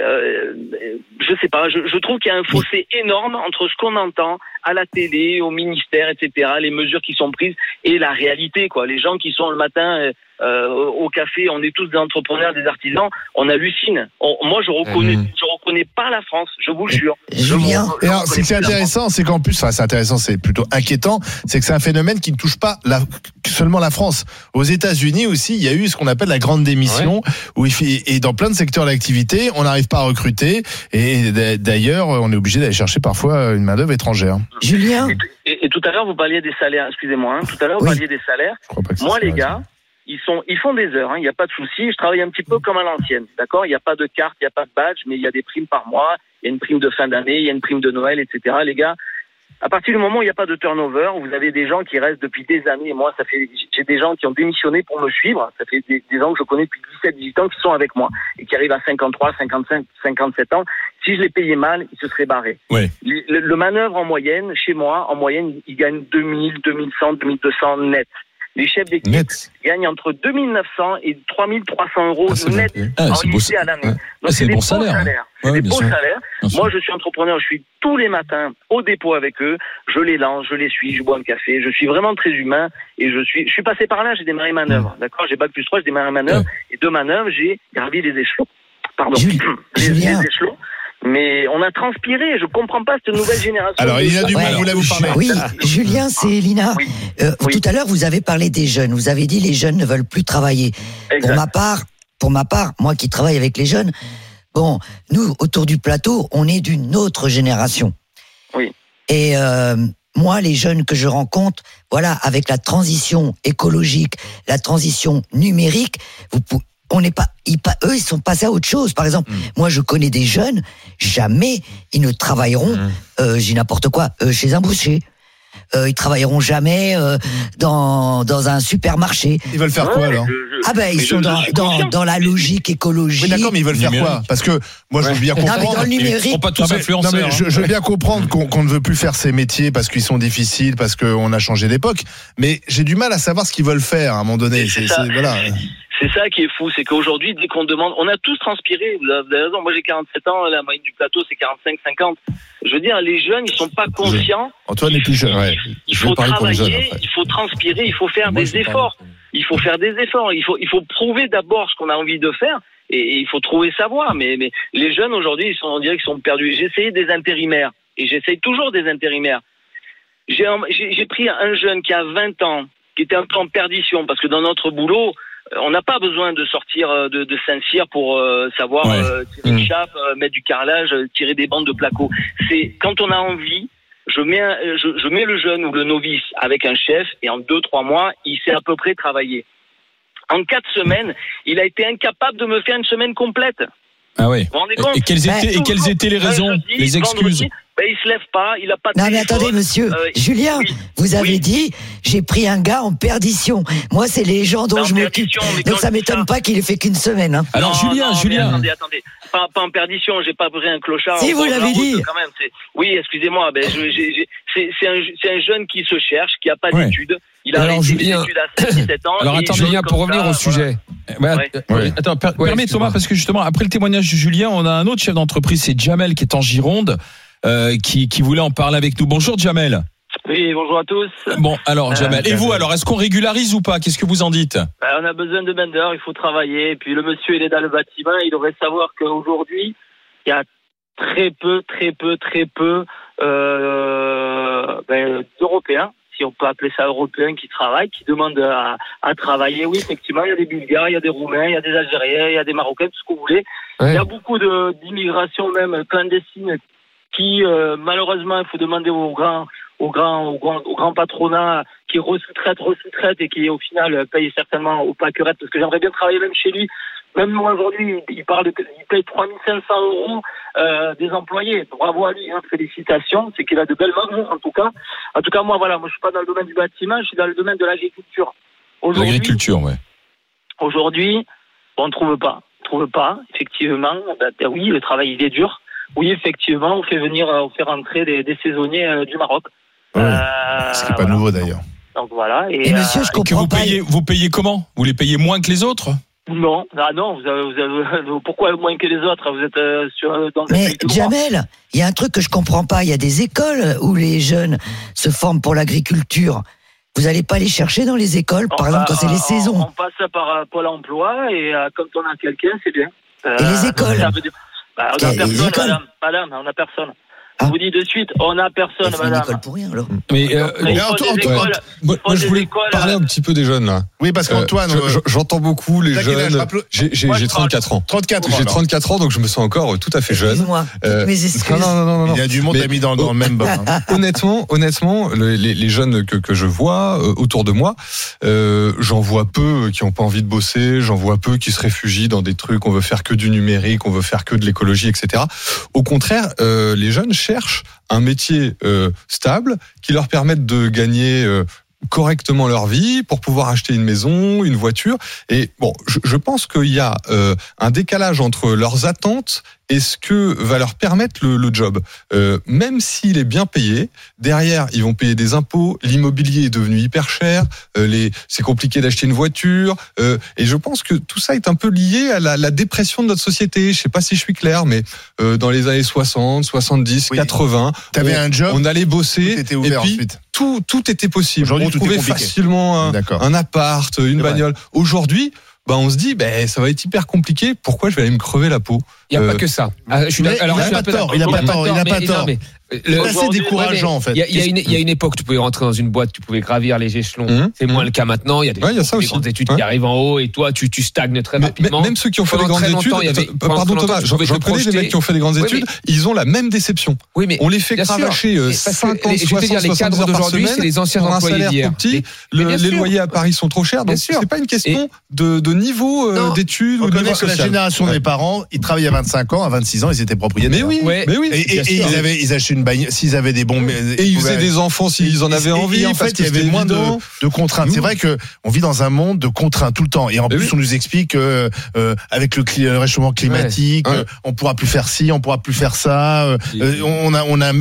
[SPEAKER 10] je sais pas, je trouve qu'il y a un fossé énorme entre ce qu'on entend à la télé, au ministère, etc., les mesures qui sont prises et la réalité, quoi. Les gens qui sont le matin au café, on est tous des entrepreneurs, des artisans, on hallucine. Moi, je reconnais pas la France, je vous le jure.
[SPEAKER 8] Julien.
[SPEAKER 6] Et alors, ce qui est intéressant, c'est qu'en plus, c'est intéressant, c'est plutôt inquiétant, c'est que c'est un phénomène qui ne touche pas seulement la France. Aux États-Unis aussi, il y a eu ce qu'on appelle la grande démission, et dans plein de secteurs d'activité, on n'arrive pas à recruter, et d'ailleurs, on est obligé d'aller chercher parfois une main-d'œuvre étrangère.
[SPEAKER 8] Julien.
[SPEAKER 10] Et tout à l'heure, vous parliez des salaires, excusez-moi, tout à l'heure, vous parliez des salaires. Moi, les gars, ils font des heures, il n'y a pas de souci. Je travaille un petit peu comme à l'ancienne, d'accord? Il n'y a pas de carte, il n'y a pas de badge, mais il y a des primes par mois, il y a une prime de fin d'année, il y a une prime de Noël, etc. Les gars, à partir du moment où il n'y a pas de turnover, vous avez des gens qui restent depuis des années. Moi, j'ai des gens qui ont démissionné pour me suivre. Ça fait des gens que je connais depuis 17-18 ans qui sont avec moi et qui arrivent à 53, 55, 57 ans. Si je les payais mal, ils se seraient barrés.
[SPEAKER 5] Oui.
[SPEAKER 10] Le manœuvre en moyenne, chez moi, ils gagnent 2000, 2100, 2200 net. Les chefs d'équipe gagnent entre 2900 et 3300 euros net en lycée à l'année. Donc c'est des beaux salaires. C'est des beaux salaires. Moi, je suis entrepreneur, je suis tous les matins au dépôt avec eux, je les lance, je les suis, je bois un café, je suis vraiment très humain et je suis passé par là, j'ai démarré manœuvre, d'accord? J'ai bac plus 3, j'ai démarré manœuvre et de manœuvre, j'ai gravi les échelons. Pardon. Les échelons. Mais on a transpiré, je comprends pas cette nouvelle génération.
[SPEAKER 6] Alors, il y a du mal, vous voulez vous parler.
[SPEAKER 8] Oui, Julien, c'est Elina. Tout à l'heure, vous avez parlé des jeunes. Vous avez dit les jeunes ne veulent plus travailler. Pour ma part, moi qui travaille avec les jeunes, bon, nous, autour du plateau, on est d'une autre génération.
[SPEAKER 10] Oui.
[SPEAKER 8] Et moi, les jeunes que je rencontre, voilà, avec la transition écologique, la transition numérique, eux, ils sont passés à autre chose. Par exemple, moi, je connais des jeunes, jamais ils ne travailleront, j'ai n'importe quoi, chez un boucher. Ils travailleront jamais dans un supermarché.
[SPEAKER 6] Ils veulent faire quoi alors?
[SPEAKER 8] Ils sont dans la logique écologique.
[SPEAKER 6] Oui, d'accord, mais ils veulent faire quoi? Parce que moi, je veux bien comprendre.
[SPEAKER 8] Non, mais dans le numérique.
[SPEAKER 5] Ils sont pas tous influenceurs.
[SPEAKER 6] Je veux bien comprendre qu'on ne veut plus faire ces métiers parce qu'ils sont difficiles, parce qu'on a changé d'époque. Mais j'ai du mal à savoir ce qu'ils veulent faire à un moment donné. Voilà.
[SPEAKER 10] C'est ça qui est fou, c'est qu'aujourd'hui, dès qu'on demande, on a tous transpiré, vous avez raison, moi j'ai 47 ans, la moyenne du plateau c'est 45-50. Je veux dire, les jeunes, ils sont pas conscients.
[SPEAKER 6] Antoine est plus jeune, ouais.
[SPEAKER 10] Il faut travailler, il faut transpirer, il faut faire des efforts. Il faut faire des efforts, il faut prouver d'abord ce qu'on a envie de faire et il faut trouver sa voie. Mais les jeunes aujourd'hui, on dirait qu'ils sont perdus. J'ai essayé des intérimaires et j'essaye toujours des intérimaires. J'ai pris un jeune qui a 20 ans, qui était un peu en perdition parce que dans notre boulot, on n'a pas besoin de sortir de Saint-Cyr pour savoir tirer une chape, mettre du carrelage, tirer des bandes de placo. C'est quand on a envie, je mets le jeune ou le novice avec un chef et en 2-3 mois, il sait à peu près travailler. En 4 semaines, il a été incapable de me faire une semaine complète.
[SPEAKER 5] Ah oui. Et quelles étaient les raisons, les excuses?
[SPEAKER 10] Il se lève pas, il a pas de
[SPEAKER 8] Non, mais attendez, monsieur. Julien, vous avez dit, j'ai pris un gars en perdition. Moi, c'est les gens dont je m'occupe. Donc, ça m'étonne pas qu'il ait fait qu'une semaine, hein.
[SPEAKER 5] Alors, Julien.
[SPEAKER 10] Attendez. Pas en perdition, j'ai pas pris un clochard.
[SPEAKER 8] Si, vous l'avez dit.
[SPEAKER 10] Quand même, oui, excusez-moi, c'est un jeune qui se cherche, qui a pas d'études. Il a arrêté des études à 17 ans.
[SPEAKER 7] Alors, attends, Julien, pour revenir au sujet.
[SPEAKER 5] Attends, permets Thomas, parce que justement, après le témoignage de Julien, on a un autre chef d'entreprise, c'est Jamel, qui est en Gironde. Qui voulait en parler avec nous. Bonjour Jamel.
[SPEAKER 10] Oui, bonjour à tous.
[SPEAKER 5] Bon, alors Jamel, et vous alors, est-ce qu'on régularise ou pas? Qu'est-ce que vous en dites?
[SPEAKER 10] On a besoin de main-d'œuvre, il faut travailler. Et puis le monsieur, il est dans le bâtiment, il devrait savoir qu'aujourd'hui, il y a très peu d'Européens, si on peut appeler ça Européens, qui travaillent, qui demandent à travailler. Oui, effectivement, il y a des Bulgares, il y a des Roumains, il y a des Algériens, il y a des Marocains, tout ce que vous voulez. Ouais. Il y a beaucoup d'immigration même clandestine qui, malheureusement, il faut demander au grand patronat qui resous-traite et qui au final paye certainement au pâquerette, parce que j'aimerais bien travailler même chez lui. Même moi aujourd'hui, il paye 3 500 euros des employés. Bravo à lui, hein, félicitations, c'est qu'il a de belles marges en tout cas. En tout cas, moi je suis pas dans le domaine du bâtiment, je suis dans le domaine de l'agriculture.
[SPEAKER 5] L'agriculture, ouais.
[SPEAKER 10] Aujourd'hui, on ne trouve pas, effectivement. Oui, le travail il est dur. Oui, effectivement, on fait rentrer des saisonniers du Maroc.
[SPEAKER 6] Ce qui n'est pas nouveau d'ailleurs.
[SPEAKER 10] Donc voilà.
[SPEAKER 8] Et monsieur, je comprends pas.
[SPEAKER 5] Vous payez comment? Vous les payez moins que les autres?
[SPEAKER 10] Non, vous avez, pourquoi moins que les autres? Vous êtes dans
[SPEAKER 8] mais Jamel, il y a un truc que je comprends pas. Il y a des écoles où les jeunes se forment pour l'agriculture. Vous n'allez pas les chercher dans les écoles, par exemple, quand c'est les saisons?
[SPEAKER 10] On passe par Pôle emploi et quand on a quelqu'un, c'est bien.
[SPEAKER 8] Et les écoles?
[SPEAKER 10] On a personne, madame, on a personne. Je vous dis de suite, on n'a personne, madame.
[SPEAKER 8] École pour rien, alors.
[SPEAKER 9] Mais moi, je voulais parler un petit peu des jeunes, là.
[SPEAKER 6] Oui, parce qu'Antoine,
[SPEAKER 9] j'entends beaucoup les jeunes. J'ai 34 ans.
[SPEAKER 6] 34 ans.
[SPEAKER 9] J'ai 34 ans, donc je me sens encore tout à fait jeune.
[SPEAKER 8] Excuse-moi, toutes mes excuses.
[SPEAKER 9] Non.
[SPEAKER 6] Il y a du monde mis dans le même bain.
[SPEAKER 9] Honnêtement, les jeunes que je vois autour de moi, j'en vois peu qui n'ont pas envie de bosser, j'en vois peu qui se réfugient dans des trucs, on veut faire que du numérique, on veut faire que de l'écologie, etc. Au contraire, les jeunes cherchent un métier stable qui leur permette de gagner correctement leur vie pour pouvoir acheter une maison, une voiture. Et bon, je pense qu'il y a un décalage entre leurs attentes et ce que va leur permettre le job. Même s'il est bien payé, derrière, ils vont payer des impôts, l'immobilier est devenu hyper cher, c'est compliqué d'acheter une voiture, et je pense que tout ça est un peu lié à la dépression de notre société. Je sais pas si je suis clair, mais dans les années 60, 70, 80,
[SPEAKER 6] t'avais un job,
[SPEAKER 9] on allait bosser,
[SPEAKER 6] tout était ouvert,
[SPEAKER 9] et puis
[SPEAKER 6] ensuite.
[SPEAKER 9] Tout était possible.
[SPEAKER 6] Aujourd'hui,
[SPEAKER 9] on trouvait facilement un appart, une bagnole. Aujourd'hui, on se dit, ça va être hyper compliqué. Pourquoi je vais aller me crever la peau?
[SPEAKER 7] Il n'y a pas que ça.
[SPEAKER 6] Il n'a pas tort. C'est assez décourageant, en fait.
[SPEAKER 7] Il y a une époque, tu pouvais rentrer dans une boîte, tu pouvais gravir les échelons. C'est moins le cas maintenant. Il y a des grandes études qui arrivent en haut et toi, tu stagnes très rapidement.
[SPEAKER 9] Même ceux qui ont fait des grandes études, pardon Thomas, j'en connais des mecs qui ont fait des grandes études, ils ont la même déception.
[SPEAKER 7] Oui, mais
[SPEAKER 9] on les fait cravacher 50, 60,
[SPEAKER 7] les cadres d'aujourd'hui, c'est les anciens employés d'hier.
[SPEAKER 9] Les loyers à Paris sont trop chers, donc c'est pas une question de niveau d'études ou de niveau social.
[SPEAKER 6] La génération des parents, ils travaillaient à 25 ans, à 26 ans, ils étaient propriétaires.
[SPEAKER 9] Mais oui.
[SPEAKER 6] Et ils achetaient une bagnole, s'ils avaient des bons.
[SPEAKER 9] Et ils faisaient des enfants s'ils en avaient envie.
[SPEAKER 6] Et en fait, il y avait moins de contraintes. C'est vrai que on vit dans un monde de contraintes tout le temps. Et en plus, on nous explique avec le réchauffement climatique, on pourra plus faire ci, on pourra plus faire ça. On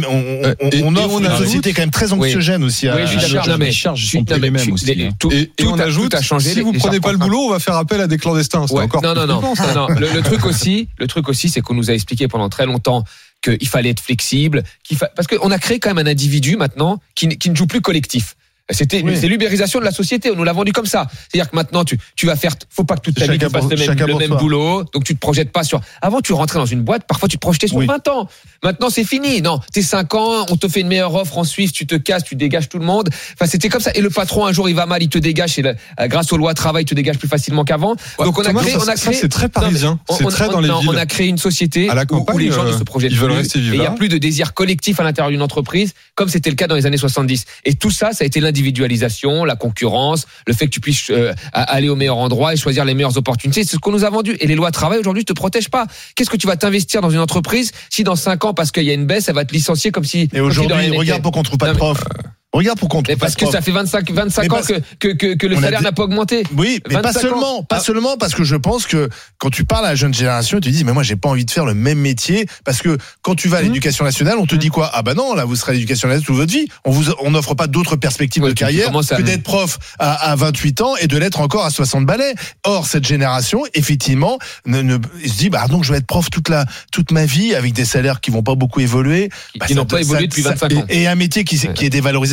[SPEAKER 6] offre une société quand même très anxiogène aussi.
[SPEAKER 5] Oui, les charges sont pas les mêmes aussi.
[SPEAKER 9] Et on ajoute, si vous prenez pas le boulot, on va faire appel à des clandestins. C'est encore plus
[SPEAKER 7] non. Le truc aussi, c'est qu'on nous a expliqué pendant très longtemps qu'il fallait être flexible, parce qu'on a créé quand même un individu maintenant qui ne joue plus collectif. C'est l'ubérisation de la société. On nous l'a vendu comme ça. C'est-à-dire que maintenant, tu vas faire, faut pas que toute ta vie tu fasses le même boulot. Donc tu te projettes pas sur. Avant, tu rentrais dans une boîte. Parfois, tu te projetais sur 20 ans. Maintenant, c'est fini. Non, t'es 5 ans. On te fait une meilleure offre en Suisse. Tu te casses, tu dégages tout le monde. Enfin, c'était comme ça. Et le patron, un jour, il va mal, il te dégage. Et grâce aux lois travail, tu te dégages plus facilement qu'avant. Donc on a créé.
[SPEAKER 9] C'est très parisien. C'est très dans les villes.
[SPEAKER 7] On a créé une société où les gens ne se projettent plus. Et il y a plus de désir collectif à l'intérieur d'une entreprise, comme c'était le cas dans les années 70. Et tout ça, ça a été l'individualisation, la concurrence, le fait que tu puisses aller au meilleur endroit et choisir les meilleures opportunités. C'est ce qu'on nous a vendu. Et les lois de travail aujourd'hui ne te protègent pas. Qu'est-ce que tu vas t'investir dans une entreprise si dans 5 ans, parce qu'il y a une baisse, elle va te licencier comme si.
[SPEAKER 6] Et aujourd'hui, regarde pourquoi on trouve pas de prof. Regarde pourquoi on trouve
[SPEAKER 7] parce que ça fait 25 ans que le salaire n'a pas augmenté.
[SPEAKER 6] Oui, mais pas seulement parce que je pense que quand tu parles à la jeune génération, tu dis mais moi j'ai pas envie de faire le même métier parce que quand tu vas à l'éducation nationale, on te dit quoi? Ah bah non, là vous serez à l'éducation nationale toute votre vie. On n'offre pas d'autres perspectives de carrière que d'être prof à 28 ans et de l'être encore à 60 balais. Or cette génération effectivement se dit bah donc je vais être prof toute ma vie avec des salaires qui vont pas beaucoup évoluer,
[SPEAKER 7] qui n'ont pas évolué depuis 25 ans.
[SPEAKER 6] Et un métier qui est dévalorisé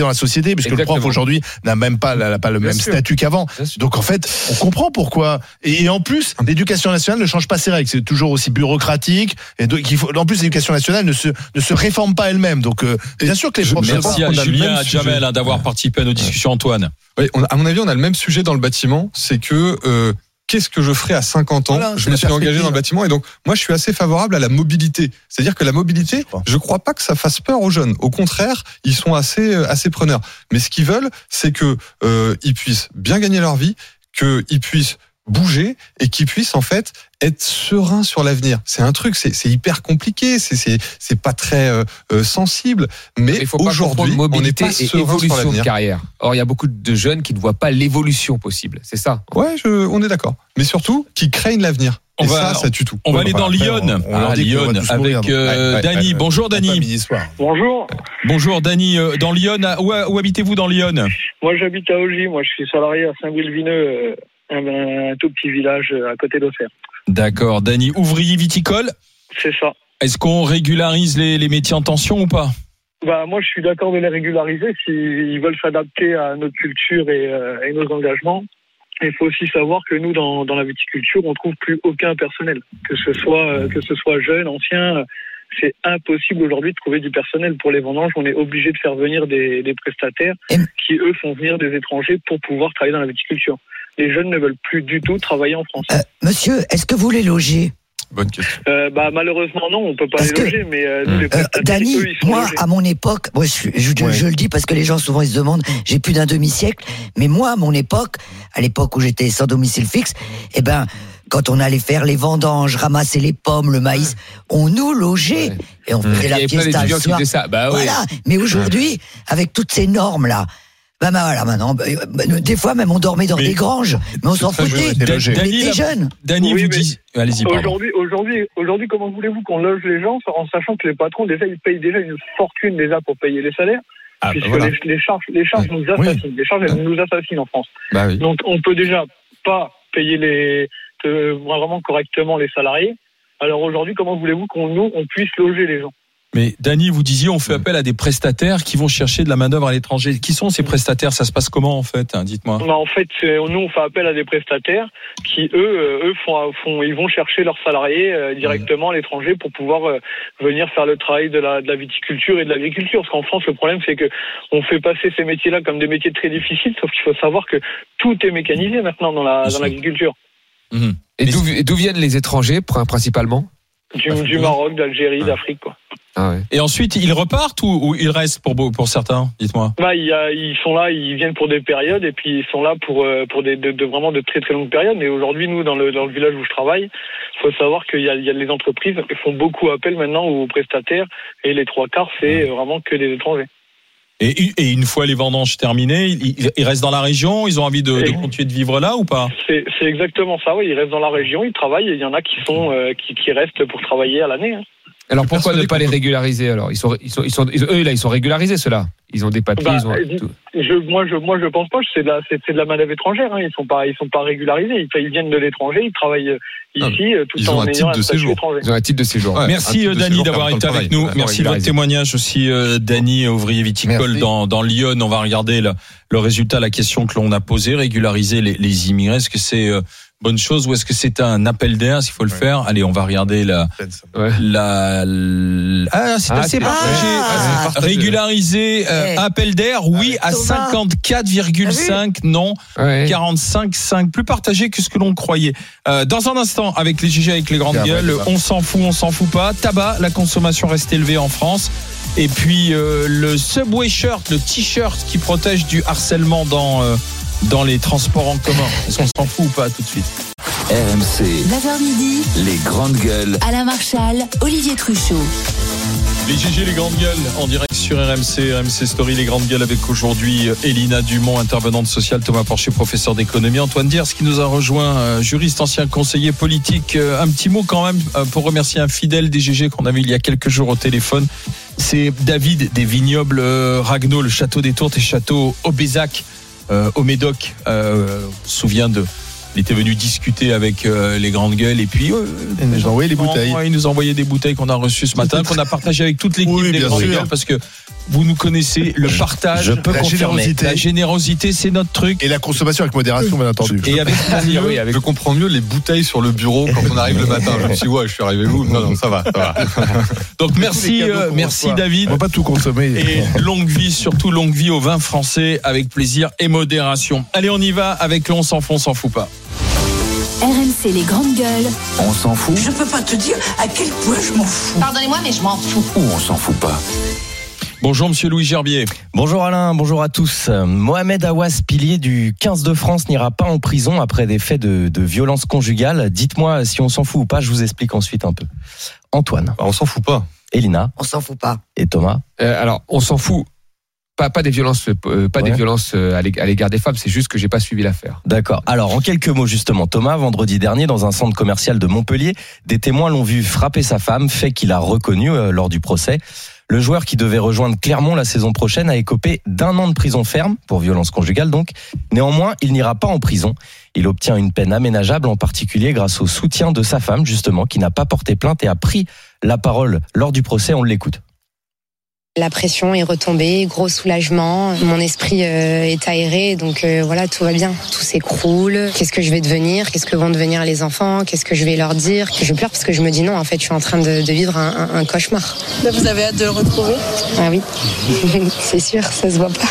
[SPEAKER 6] dans la société, puisque
[SPEAKER 7] Exactement.
[SPEAKER 6] le prof aujourd'hui n'a même pas le même statut qu'avant. Donc en fait, on comprend pourquoi. Et en plus, l'éducation nationale ne change pas ses règles. C'est toujours aussi bureaucratique. Et donc, en plus, l'éducation nationale ne se réforme pas elle-même. Donc bien sûr que les profs.
[SPEAKER 5] Merci à Julien Jamel d'avoir participé à nos discussions, Antoine.
[SPEAKER 9] Oui, à mon avis, on a le même sujet dans le bâtiment, c'est que qu'est-ce que je ferai à 50 ans ? Je me suis engagé dans le bâtiment et donc moi je suis assez favorable à la mobilité. C'est-à-dire que la mobilité, je crois pas que ça fasse peur aux jeunes. Au contraire, ils sont assez preneurs. Mais ce qu'ils veulent, c'est que ils puissent bien gagner leur vie, qu'ils puissent bouger et qu'ils puissent en fait être sereins sur l'avenir. C'est un truc, c'est hyper compliqué, c'est pas très sensible, mais aujourd'hui on n'est pas serein sur l'avenir.
[SPEAKER 7] De carrière. Or il y a beaucoup de jeunes qui ne voient pas l'évolution possible, c'est ça.
[SPEAKER 9] Ouais, on est d'accord. Mais surtout qui craignent l'avenir. Et ça tue tout.
[SPEAKER 5] On va aller dans Lyon. Lyon avec Dany. Bonjour Dany.
[SPEAKER 11] Bonjour.
[SPEAKER 5] Bonjour Dany. Dans Lyon, où habitez-vous dans Lyon ?
[SPEAKER 11] Moi j'habite à Augy. Moi je suis salarié à Saint-Brieuc-le-Vineux, un tout petit village à côté d'Auxerre.
[SPEAKER 5] D'accord. Dany, ouvrier viticole ?
[SPEAKER 11] C'est ça.
[SPEAKER 5] Est-ce qu'on régularise les métiers en tension ou pas ?
[SPEAKER 11] Moi je suis d'accord de les régulariser s'ils veulent s'adapter à notre culture et nos engagements. Il faut aussi savoir que nous, dans la viticulture, on trouve plus aucun personnel. Que ce soit jeune, ancien, c'est impossible aujourd'hui de trouver du personnel pour les vendanges. On est obligé de faire venir des prestataires qui, eux, font venir des étrangers pour pouvoir travailler dans la viticulture. Les jeunes ne veulent plus du tout travailler en France.
[SPEAKER 8] Monsieur, est-ce que vous les logez ?
[SPEAKER 9] Bonne question.
[SPEAKER 11] Malheureusement, non, on peut pas les loger, mais nous, les prestataires,
[SPEAKER 8] Dany,
[SPEAKER 11] eux, ils sont
[SPEAKER 8] moi,
[SPEAKER 11] logés.
[SPEAKER 8] à mon époque, je le dis parce que les gens souvent ils se demandent, j'ai plus d'un demi-siècle, mais moi, à mon époque, à l'époque où j'étais sans domicile fixe, quand on allait faire les vendanges, ramasser les pommes, le maïs, on nous logeait et on faisait la fiesta le soir. Voilà. Mais aujourd'hui, avec toutes ces normes là. Maintenant, des fois même on dormait dans des granges, mais on s'en foutait. On était jeunes.
[SPEAKER 5] Dany, vous dites. Allez-y, pardon.
[SPEAKER 11] Aujourd'hui, comment voulez-vous qu'on loge les gens en sachant que les patrons déjà ils payent déjà une fortune déjà pour payer les salaires, puisque les charges nous assassinent. Les charges elles nous assassinent en France. Donc on peut déjà pas payer vraiment correctement les salariés. Alors aujourd'hui, comment voulez-vous qu'on puisse loger les gens ?
[SPEAKER 5] Mais Dany, vous disiez, on fait appel à des prestataires qui vont chercher de la main-d'œuvre à l'étranger. Qui sont ces prestataires ? Ça se passe comment en fait ? Dites-moi.
[SPEAKER 11] En fait, nous on fait appel à des prestataires qui eux ils vont chercher leurs salariés directement à l'étranger pour pouvoir venir faire le travail de la viticulture et de l'agriculture. Parce qu'en France, le problème c'est que on fait passer ces métiers-là comme des métiers très difficiles, sauf qu'il faut savoir que tout est mécanisé maintenant dans l'agriculture.
[SPEAKER 7] Mmh. Et d'où viennent les étrangers principalement ?
[SPEAKER 11] Du Maroc, d'Algérie, d'Afrique, quoi.
[SPEAKER 7] Ah ouais.
[SPEAKER 5] Et ensuite, ils repartent ou ils restent pour certains ? Dites-moi.
[SPEAKER 11] Ils sont là, ils viennent pour des périodes et puis ils sont là pour vraiment de très très longues périodes. Mais aujourd'hui, nous, dans le village où je travaille, il faut savoir qu'il y a les entreprises qui font beaucoup appel maintenant aux prestataires et les trois quarts, c'est vraiment que des étrangers.
[SPEAKER 5] Et une fois les vendanges terminées, ils restent dans la région, ils ont envie de continuer de vivre là ou pas ?
[SPEAKER 11] C'est exactement ça, oui. Ils restent dans la région, ils travaillent et il y en a qui restent pour travailler à l'année.
[SPEAKER 7] Alors pourquoi ne pas les régulariser alors ? Eux là, ils sont régularisés ceux-là. Ils ont des papiers, ils ont tout.
[SPEAKER 11] Moi je pense pas, c'est de la main-d'œuvre étrangère, hein. Ils sont pas régularisés, ils viennent de l'étranger, ils travaillent ici tout en ayant un statut étranger.
[SPEAKER 7] Ils ont un titre de séjour.
[SPEAKER 5] Ouais, merci Dany d'avoir été avec nous. Merci de votre témoignage aussi Dany, ouvrier viticole dans Lyon. On va regarder le résultat, la question que l'on a posée, régulariser les immigrés, est-ce que c'est bonne chose ou est-ce que c'est un appel d'air s'il faut le faire ? Allez, on va regarder c'est assez partagé. Régulariser appel d'air, oui à 54,5, non 45,5, plus partagé que ce que l'on croyait. Dans un instant, avec les GG avec les grandes gueules, on s'en fout pas. Tabac, la consommation reste élevée en France. Et puis le Subway shirt, le t-shirt qui protège du harcèlement dans les transports en commun. Est-ce qu'on s'en fout ou pas tout de suite ?
[SPEAKER 3] RMC,
[SPEAKER 4] 9h midi,
[SPEAKER 3] les grandes gueules.
[SPEAKER 4] Alain Marchal, Olivier Truchot.
[SPEAKER 5] Les GG, les grandes gueules, en direct sur RMC Story, les grandes gueules avec aujourd'hui Elina Dumont, intervenante sociale, Thomas Porcher, professeur d'économie, Antoine Diers qui nous a rejoint, juriste, ancien conseiller politique. Un petit mot quand même pour remercier un fidèle des GG qu'on avait il y a quelques jours au téléphone. C'est David des vignobles Ragueneau, le château des Tourtes et château Obézac au Médoc. On se souvient de Il était venu discuter avec les grandes gueules et puis
[SPEAKER 6] il nous a envoyé les bouteilles.
[SPEAKER 5] Il nous a envoyé des bouteilles qu'on a reçues ce matin, qu'on a partagées avec toute l'équipe des grandes gueules, parce que vous nous connaissez, le partage,
[SPEAKER 6] je peux confirmer.
[SPEAKER 5] La générosité, c'est notre truc.
[SPEAKER 6] Et la consommation avec modération, bien entendu.
[SPEAKER 5] Et avec
[SPEAKER 9] je comprends mieux les bouteilles sur le bureau quand on arrive le matin. Je me suis dit, je suis arrivé où ? Non, ça va.
[SPEAKER 5] Donc merci David.
[SPEAKER 6] On va pas tout consommer.
[SPEAKER 5] Et longue vie, surtout longue vie au vin français, avec plaisir et modération. Allez, on y va avec le on s'en fout, on s'en fout pas.
[SPEAKER 4] RMC les grandes gueules.
[SPEAKER 3] On s'en fout
[SPEAKER 12] Je peux pas te dire à quel point je m'en fous.
[SPEAKER 13] Pardonnez-moi, mais je m'en fous.
[SPEAKER 3] ou on s'en fout pas?
[SPEAKER 5] Bonjour Monsieur Louis Gerbier.
[SPEAKER 14] Bonjour Alain, bonjour à tous. Mohamed Aouas, pilier du 15 de France, n'ira pas en prison après des faits de violence conjugale. Dites-moi si on s'en fout ou pas, je vous explique ensuite un peu. Antoine.
[SPEAKER 9] On s'en fout pas.
[SPEAKER 14] Elina.
[SPEAKER 8] On s'en fout pas.
[SPEAKER 14] Et Thomas.
[SPEAKER 7] Alors, on s'en fout. Pas des violences, des violences à l'égard des femmes, c'est juste que j'ai pas suivi l'affaire.
[SPEAKER 14] D'accord. Alors, en quelques mots justement, Thomas, vendredi dernier, dans un centre commercial de Montpellier, des témoins l'ont vu frapper sa femme, fait qu'il a reconnu lors du procès. Le joueur qui devait rejoindre Clermont la saison prochaine a écopé d'1 an de prison ferme, pour violence conjugale donc. Néanmoins, il n'ira pas en prison. Il obtient une peine aménageable, en particulier grâce au soutien de sa femme, justement, qui n'a pas porté plainte et a pris la parole lors du procès. On l'écoute.
[SPEAKER 15] La pression est retombée, gros soulagement, mon esprit est aéré, donc voilà, tout va bien, tout s'écroule. Qu'est-ce que je vais devenir ? Qu'est-ce que vont devenir les enfants ? Qu'est-ce que je vais leur dire ? Je pleure parce que je me dis non, en fait, je suis en train de vivre un cauchemar.
[SPEAKER 13] Là, vous avez hâte de le retrouver ?
[SPEAKER 15] Ah oui, c'est sûr, ça se voit pas.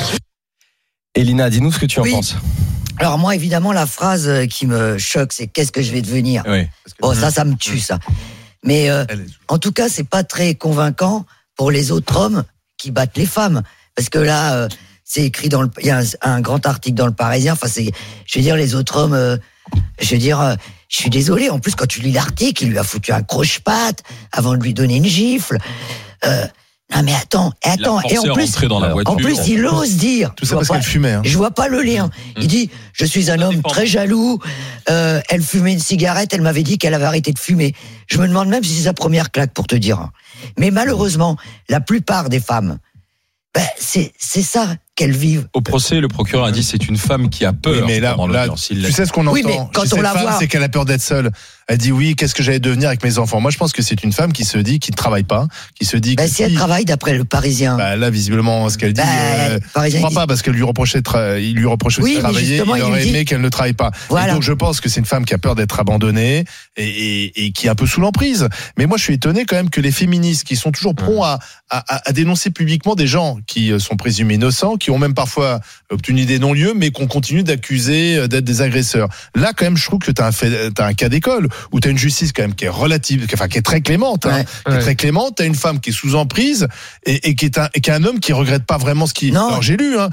[SPEAKER 14] Elina, dis-nous ce que tu en penses.
[SPEAKER 8] Alors moi, évidemment, la phrase qui me choque, c'est « qu'est-ce que je vais devenir ?» Bon, ça me tue, ça. Mais en tout cas, c'est pas très convaincant pour les autres hommes qui battent les femmes. Parce que là, c'est écrit il y a un grand article dans le Parisien, je veux dire, les autres hommes, je suis désolé, en plus, quand tu lis l'article, il lui a foutu un croche-patte avant de lui donner une gifle. Non mais attends, et en plus il ose dire.
[SPEAKER 6] Tout ça parce qu'elle fumait.
[SPEAKER 8] Je vois pas le lien. Il dit, je suis un homme très jaloux. Elle fumait une cigarette, elle m'avait dit qu'elle avait arrêté de fumer. Je me demande même si c'est sa première claque, pour te dire. Mais malheureusement, la plupart des femmes, c'est ça qu'elles vivent.
[SPEAKER 5] Au procès, le procureur a dit c'est une femme qui a peur.
[SPEAKER 6] Oui, mais là, tu sais ce qu'on entend.
[SPEAKER 8] Oui, mais quand on la voit,
[SPEAKER 6] c'est qu'elle a peur d'être seule. Elle dit oui, qu'est-ce que j'allais devenir avec mes enfants ? Moi, je pense que c'est une femme qui se dit, qui ne travaille pas, qui se dit.
[SPEAKER 8] Si elle travaille, d'après le Parisien.
[SPEAKER 6] Là, visiblement, ce qu'elle dit, je crois pas, parce qu'elle lui reprochait aussi de travailler. Il aurait aimé qu'elle ne travaille pas.
[SPEAKER 8] Voilà.
[SPEAKER 6] Et donc, je pense que c'est une femme qui a peur d'être abandonnée et qui est un peu sous l'emprise. Mais moi, je suis étonné quand même que les féministes, qui sont toujours prompts à dénoncer publiquement des gens qui sont présumés innocents, qui ont même parfois obtenu des non-lieux, mais qu'on continue d'accuser d'être des agresseurs. Là, quand même, je trouve que t'as un cas d'école où t'as une justice quand même qui est relative, qui est très clémente, qui est très clémente. T'as une femme qui est sous emprise et qui est un homme qui regrette pas vraiment ce qu'il. Alors j'ai lu,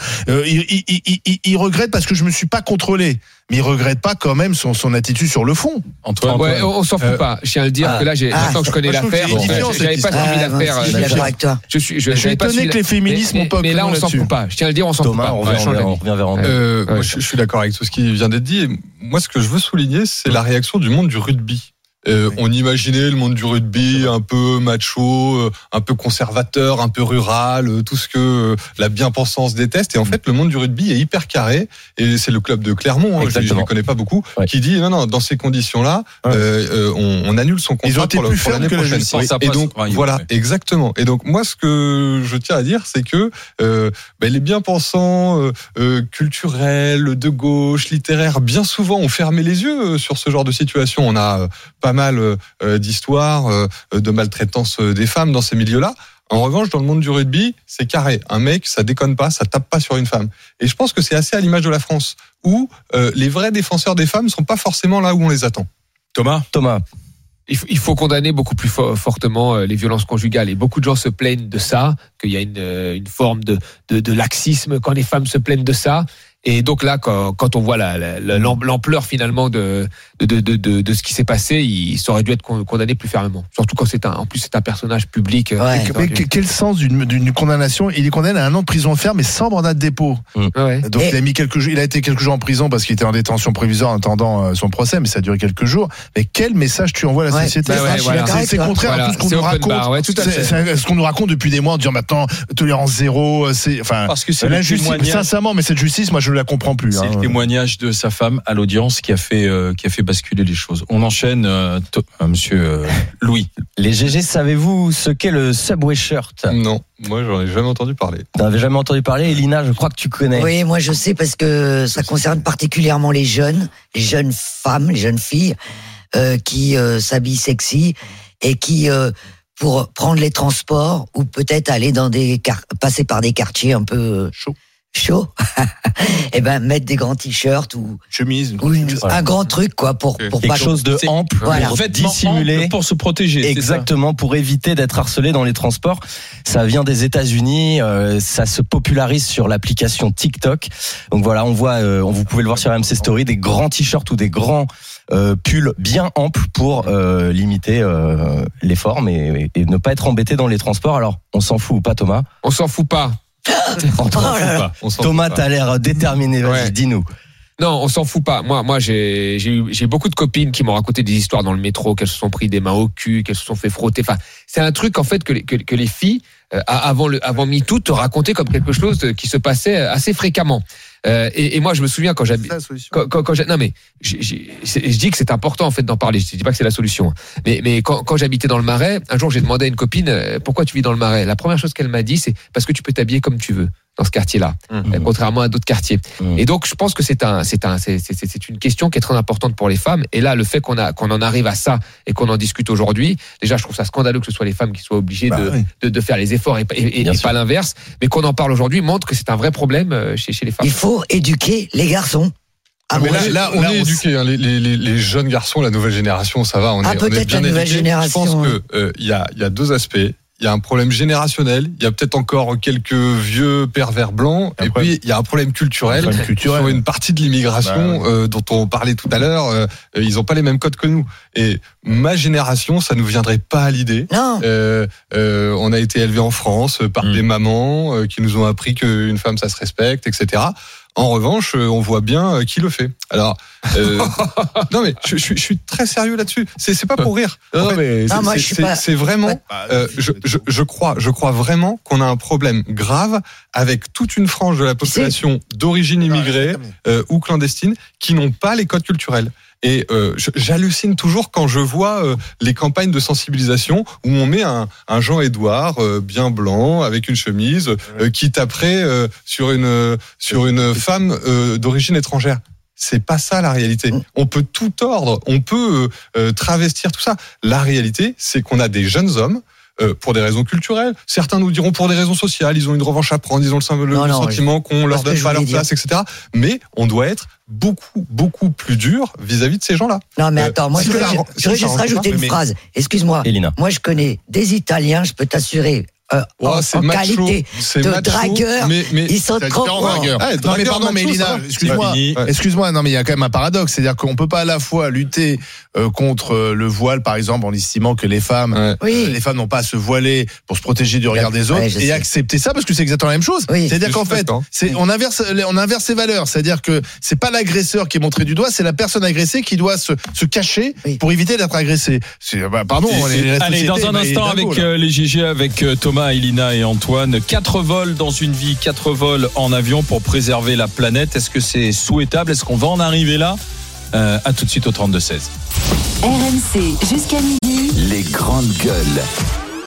[SPEAKER 6] il regrette parce que je me suis pas contrôlé. Mais il regrette pas quand même son attitude sur le fond.
[SPEAKER 7] Antoine. Ouais, on s'en fout pas. Je tiens à le dire que là, maintenant que je connais l'affaire, j'avais pas suivi l'affaire.
[SPEAKER 8] Je suis d'accord avec toi.
[SPEAKER 6] Je suis étonné que les féministes n'ont pas.
[SPEAKER 7] Mais là, on s'en fout pas. Je tiens à le dire, on s'en fout pas.
[SPEAKER 14] On revient vers Antoine.
[SPEAKER 9] Je suis d'accord avec tout ce qui vient d'être dit. Et moi, ce que je veux souligner, c'est la réaction du monde du rugby. On imaginait le monde du rugby un peu macho, un peu conservateur, un peu rural, tout ce que la bien-pensance déteste. Et en fait, le monde du rugby est hyper carré. Et c'est le club de Clermont, je ne connais pas beaucoup, qui dit non, dans ces conditions-là, on annule son contrat pour l'année prochaine. Et donc voilà, exactement. Et donc moi, ce que je tiens à dire, c'est que les bien-pensants culturels, de gauche, littéraires, bien souvent ont fermé les yeux sur ce genre de situation. On a pas mal d'histoires de maltraitance des femmes dans ces milieux-là. En revanche, dans le monde du rugby, c'est carré. Un mec, ça déconne pas, ça tape pas sur une femme. Et je pense que c'est assez à l'image de la France, où les vrais défenseurs des femmes sont pas forcément là où on les attend.
[SPEAKER 5] Thomas.
[SPEAKER 7] Il faut condamner beaucoup plus fortement les violences conjugales. Et beaucoup de gens se plaignent de ça, qu'il y a une forme de laxisme quand les femmes se plaignent de ça. Et donc là, quand on voit l'ampleur finalement de ce qui s'est passé, ça aurait dû être condamné plus fermement. Surtout quand c'est un personnage public.
[SPEAKER 6] Quel sens d'une condamnation ? Il est condamné à 1 an de prison ferme, mais sans mandat de dépôt. Donc il a été quelques jours en prison parce qu'il était en détention provisoire en attendant son procès, mais ça a duré quelques jours. Mais quel message tu envoies à la société ? C'est contraire à tout ce qu'on nous raconte. C'est ce qu'on nous raconte depuis des mois en disant maintenant tolérance zéro. Parce que c'est sincèrement, mais cette justice, moi je la comprend plus.
[SPEAKER 5] C'est le témoignage de sa femme à l'audience qui a fait basculer les choses. On enchaîne, monsieur Louis.
[SPEAKER 14] Les GG, savez-vous ce qu'est le Subway Shirt?
[SPEAKER 9] Non, moi j'en ai jamais entendu parler.
[SPEAKER 14] T'avais jamais entendu parler, Elina? Je crois que tu connais.
[SPEAKER 8] Oui, moi je sais parce que ça concerne particulièrement les jeunes femmes, les jeunes filles qui s'habillent sexy et qui pour prendre les transports ou peut-être aller dans passer par des quartiers un peu chaud, et ben mettre des grands t-shirts ou
[SPEAKER 6] chemise,
[SPEAKER 8] un grand truc quoi pour
[SPEAKER 14] quelque
[SPEAKER 8] pas
[SPEAKER 14] chose de ample,
[SPEAKER 8] voilà.
[SPEAKER 14] pour dissimuler,
[SPEAKER 5] pour se protéger.
[SPEAKER 14] Exactement, pour éviter d'être harcelé dans les transports. Ça vient des États-Unis, ça se popularise sur l'application TikTok. Donc voilà, vous pouvez le voir sur RMC Story, des grands t-shirts ou des grands pulls bien amples pour limiter les formes et ne pas être embêté dans les transports. Alors, on s'en fout ou pas, Thomas?
[SPEAKER 7] On s'en fout pas.
[SPEAKER 14] Thomas, t'as l'air déterminé. Vas-y, dis-nous.
[SPEAKER 7] Non, on s'en fout pas. Moi, j'ai beaucoup de copines qui m'ont raconté des histoires dans le métro, qu'elles se sont pris des mains au cul, qu'elles se sont fait frotter. Enfin, c'est un truc en fait que les filles avant MeToo te racontaient comme quelque chose qui se passait assez fréquemment. Et moi, je me souviens quand j'habite. Non, mais je dis que c'est important en fait d'en parler. Je dis pas que c'est la solution. Mais quand j'habitais dans le Marais, un jour j'ai demandé à une copine pourquoi tu vis dans le Marais. La première chose qu'elle m'a dit, c'est parce que tu peux t'habiller comme tu veux dans ce quartier-là, contrairement à d'autres quartiers. Et donc je pense que c'est une question qui est très importante pour les femmes. Et là, le fait qu'on en arrive à ça et qu'on en discute aujourd'hui, déjà je trouve ça scandaleux que ce soit les femmes qui soient obligées de faire les efforts et pas l'inverse. Mais qu'on en parle aujourd'hui montre que c'est un vrai problème chez les femmes.
[SPEAKER 8] Il faut éduquer les garçons.
[SPEAKER 9] Mais là, on est éduqués. Hein, les jeunes garçons, la nouvelle génération, ça va. On est bien éduqués. Je pense que il y a deux aspects. Il y a un problème générationnel, il y a peut-être encore quelques vieux pervers blancs, et puis il y a un problème culturel. Sur une partie de l'immigration dont on parlait tout à l'heure, ils n'ont pas les mêmes codes que nous. Et ma génération, ça nous viendrait pas à l'idée.
[SPEAKER 8] Non.
[SPEAKER 9] On a été élevés en France par des mamans qui nous ont appris qu'une femme ça se respecte, etc. En revanche, on voit bien qui le fait. Alors, non mais je suis très sérieux là-dessus. C'est pas pour rire. C'est vraiment. Je crois vraiment qu'on a un problème grave avec toute une frange de la population d'origine immigrée ou clandestine qui n'ont pas les codes culturels. Et j'hallucine toujours quand je vois les campagnes de sensibilisation où on met un Jean-Édouard bien blanc avec une chemise qui taperait sur une femme d'origine étrangère. C'est pas ça la réalité. On peut tout tordre, on peut travestir tout ça. La réalité, c'est qu'on a des jeunes hommes pour des raisons culturelles. Certains nous diront pour des raisons sociales. Ils ont une revanche à prendre, ils ont le sentiment qu'on leur donne pas leur place, etc. Mais on doit être beaucoup plus dur vis-à-vis de ces gens-là.
[SPEAKER 8] Non, mais attends, moi, je voudrais juste rajouter une phrase. Excuse-moi.
[SPEAKER 14] Elina.
[SPEAKER 8] Moi, je connais des Italiens, je peux t'assurer. En qualité de dragueur, ils sont trop forts.
[SPEAKER 6] Non mais pardon, mais Elina, excuse-moi, non mais il y a quand même un paradoxe, c'est-à-dire qu'on peut pas à la fois lutter contre le voile, par exemple, en estimant que les femmes n'ont pas à se voiler pour se protéger du regard des autres, et accepter ça parce que c'est exactement la même chose. C'est-à-dire qu'en fait, on inverse les valeurs, c'est-à-dire que c'est pas l'agresseur qui est montré du doigt, c'est la personne agressée qui doit se cacher pour éviter d'être agressée. Pardon.
[SPEAKER 5] Allez, dans un instant avec les GG, avec Thomas, Elina et Antoine, 4 vols dans une vie, 4 vols en avion pour préserver la planète. Est-ce que c'est souhaitable? Est-ce qu'on va en arriver là? À tout de suite au 32-16.
[SPEAKER 4] RMC jusqu'à midi.
[SPEAKER 3] Les grandes gueules.